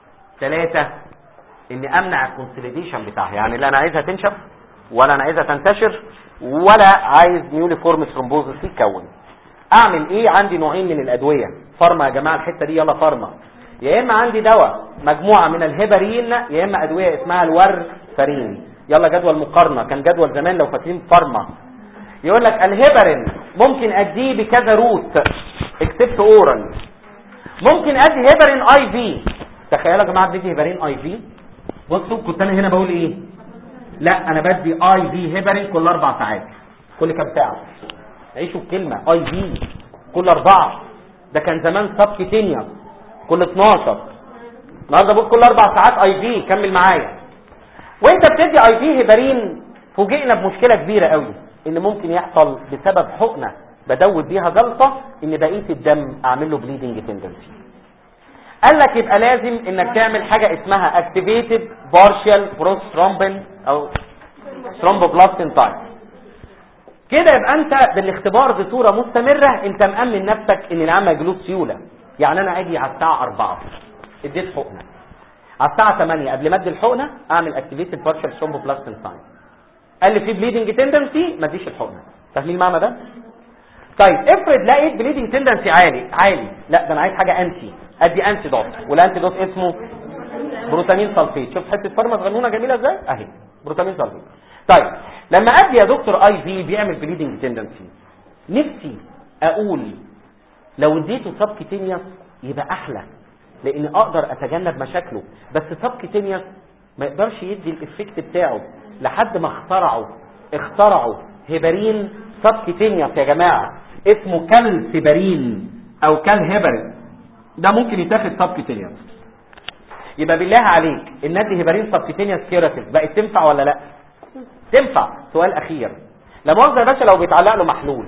3 اني امنع الكونسوليديشن بتاعها، يعني لا انا عايزها تنشف ولا انا عايزها تنتشر ولا عايز نيوليفورم ثرومبوزس يتكون. اعمل ايه؟ عندي نوعين من الادويه فارما يا جماعه، الحته دي يلا فارما. يا اما عندي دواء مجموعه من الهيبرين، يا اما ادويه اسمها الورفارين. يلا جدول مقارنه، كان جدول زمان لو فاكرين فارما يقول لك الهيبرين ممكن اديه بكذا روت اكسبت اورال. ممكن ادي هيبرين اي في. تخيلوا يا جماعه بدي هيبرين اي في. بصوا كنت انا هنا بقول ايه؟ لا انا بدي اي في هيبرين كل 4 ساعات. كل كام ساعه؟ عيشوا الكلمه اي في كل 4. ده كان زمان سبكيتينيوس كل 12. النهارده بقول كل 4 ساعات اي في. كمل معايا. وانت بتدي اي في هيبرين فوجئنا بمشكله كبيره قوي، ان ممكن يحصل بسبب حقنه بدوب بيها جلطه ان بقيه الدم اعمل له بليدنج تندنسي. قال لك يبقى لازم انك تعمل حاجه اسمها اكتيفيتد بارشال بروسترومبين او ثرومبوبلاستين تايب. كده يبقى انت بالاختبار بصوره مستمره انت مأمن نفسك ان العيان ما يجيلوش سيوله. يعني انا اجي على الساعه 4 اديت حقنه، على الساعه 8 قبل ما ادي الحقنه اعمل اكتيفيتد بارشال ثرومبوبلاستين تايب. قال لي في بليدنج تندنسي ما اديش الحقنه. فاهمين المعنى ده؟ طيب افرض لقيت بليدنج تندنسي عالي، لا ده انا عايز حاجه انتي، ادي انتي دوت. والانتي دوت اسمه بروتامين سلفيت. شوف حته فارما صغنونه جميله ازاي اهي بروتامين سلفيت. طيب لما ادي يا دكتور اي في بيعمل بليدنج تندنسي، نفسي اقول لو اديته سبكيتينيوس يبقى احلى لان اقدر اتجنب مشاكله. بس سبكيتينيوس ما يقدرش يدي الافكت بتاعه لحد ما اخترعوا هيبرين سبكيتينيوس يا جماعه اسمه كالسيبرين او كالهيبرين. ده ممكن يتاخد سبكيتينيوس. يبقى بالله عليك الندي هيبارين سبكيتينيوس كيراتيف بقت تنفع ولا لا؟ تنفع. سؤال اخير، لا مؤاخذه يا باشا، لو بيتعلق له محلول،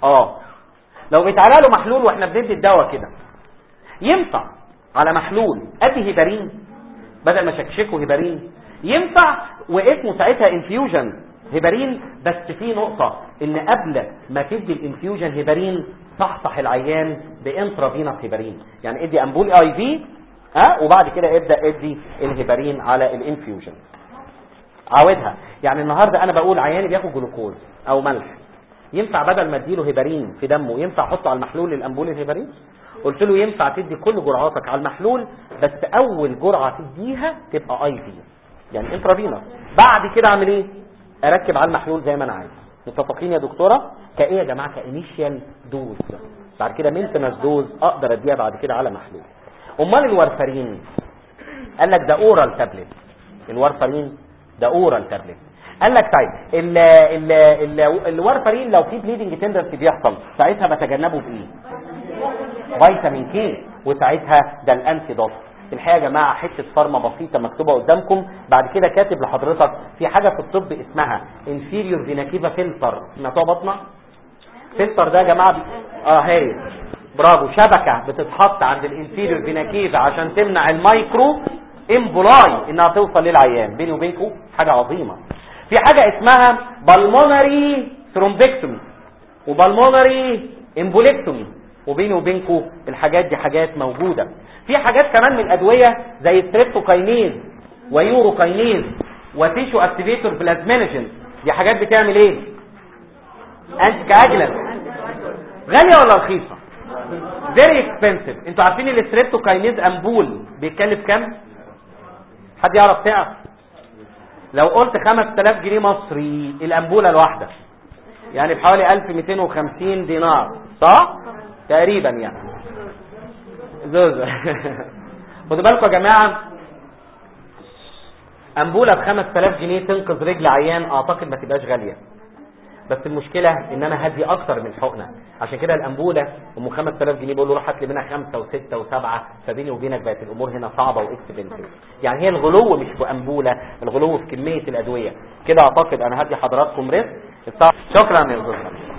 لو بيتعلق له محلول واحنا بندي الدواء كده، ينفع على محلول ادي هيبارين بدل ما شكشكه هيبارين؟ ينفع، واسمه ساعتها انفيوجن هيبارين. بس في نقطة، ان قبل ما تدي الانفيوجن هيبارين صحصح العيان بانترافينوس هيبارين، يعني ادي امبول اي في وبعد كده ابدا ادي الهيبارين على الانفيوجن. عاودها، يعني النهارده انا بقول عياني بياخد جلوكوز او ملح، ينفع بدل ما اديله هيبارين في دمه ينفع احطه على المحلول الامبول الهيبارين؟ قلت له ينفع تدي كل جرعاتك على المحلول، بس اول جرعه تديها تبقى اي في، يعني انترافينوس. بعد كده اعمل ايه؟ اركب على المحلول زي ما انا عايز. متفقين يا دكتوره؟ كايه يا جماعه؟ كانيشيال دوز، بعد كده مينتنس دوز اقدر اديها بعد كده على محلول. امال الورفرين؟ قال لك ده اورال تابلت. الورفرين ده اورال تابلت. قال لك طيب الورفرين لو في بليدنج تندنسي بيحصل ساعتها بتجنبه بايه؟ فيتامين كي، وساعتها ده الانتيدوت. الحقيقه يا جماعه حته فارما بسيطه مكتوبه قدامكم، بعد كده كاتب لحضرتك في حاجه في الطب اسمها انفيريور فينا كيفا فلتر. سمعتوها بطنه؟ فلتر ده يا جماعه هاي برافو، شبكه بتتحط عند الانفيريور فينا كيفا عشان تمنع المايكرو امبولاي انها توصل للعيان. بيني وبينكم حاجه عظيمه، في حاجه اسمها بالمونري ثرومبكتومي وبالمونري امبوليكتومي، وبيني وبينكم الحاجات دي حاجات موجوده. في حاجات كمان من الادويه زي ستريبتوكاينيز ويوروكاينيز وتيشو اكتيفيتور بلازمينوجين، دي حاجات بتعمل ايه؟ انتي كاجلانت. غاليه ولا رخيصه؟ فيري اكسبنسيف. انتوا عارفين الستريبتوكاينيز امبول بيتكلف كام؟ حد يعرف سعر؟ لو قلت 5000 جنيه مصري الامبوله الواحده، يعني بحوالي 1250 دينار، صح؟ تقريبا يعني زوزة. خدوا بالكم يا جماعه، امبوله ب 5000 جنيه تنقذ رجل عيان اعتقد ما تبقاش غاليه، بس المشكله ان انا هدي اكتر من حقنه. عشان كده الامبوله ام 5000 جنيه بقول له روح هات لي منها 5 و6 و7، فبيني وبينك بقت الامور هنا صعبه واكسبنسيف. يعني هي الغلو مش في امبوله، الغلو في كميه الادويه. كده اعتقد انا هدي حضراتكم رزق. شكرا يا استاذ.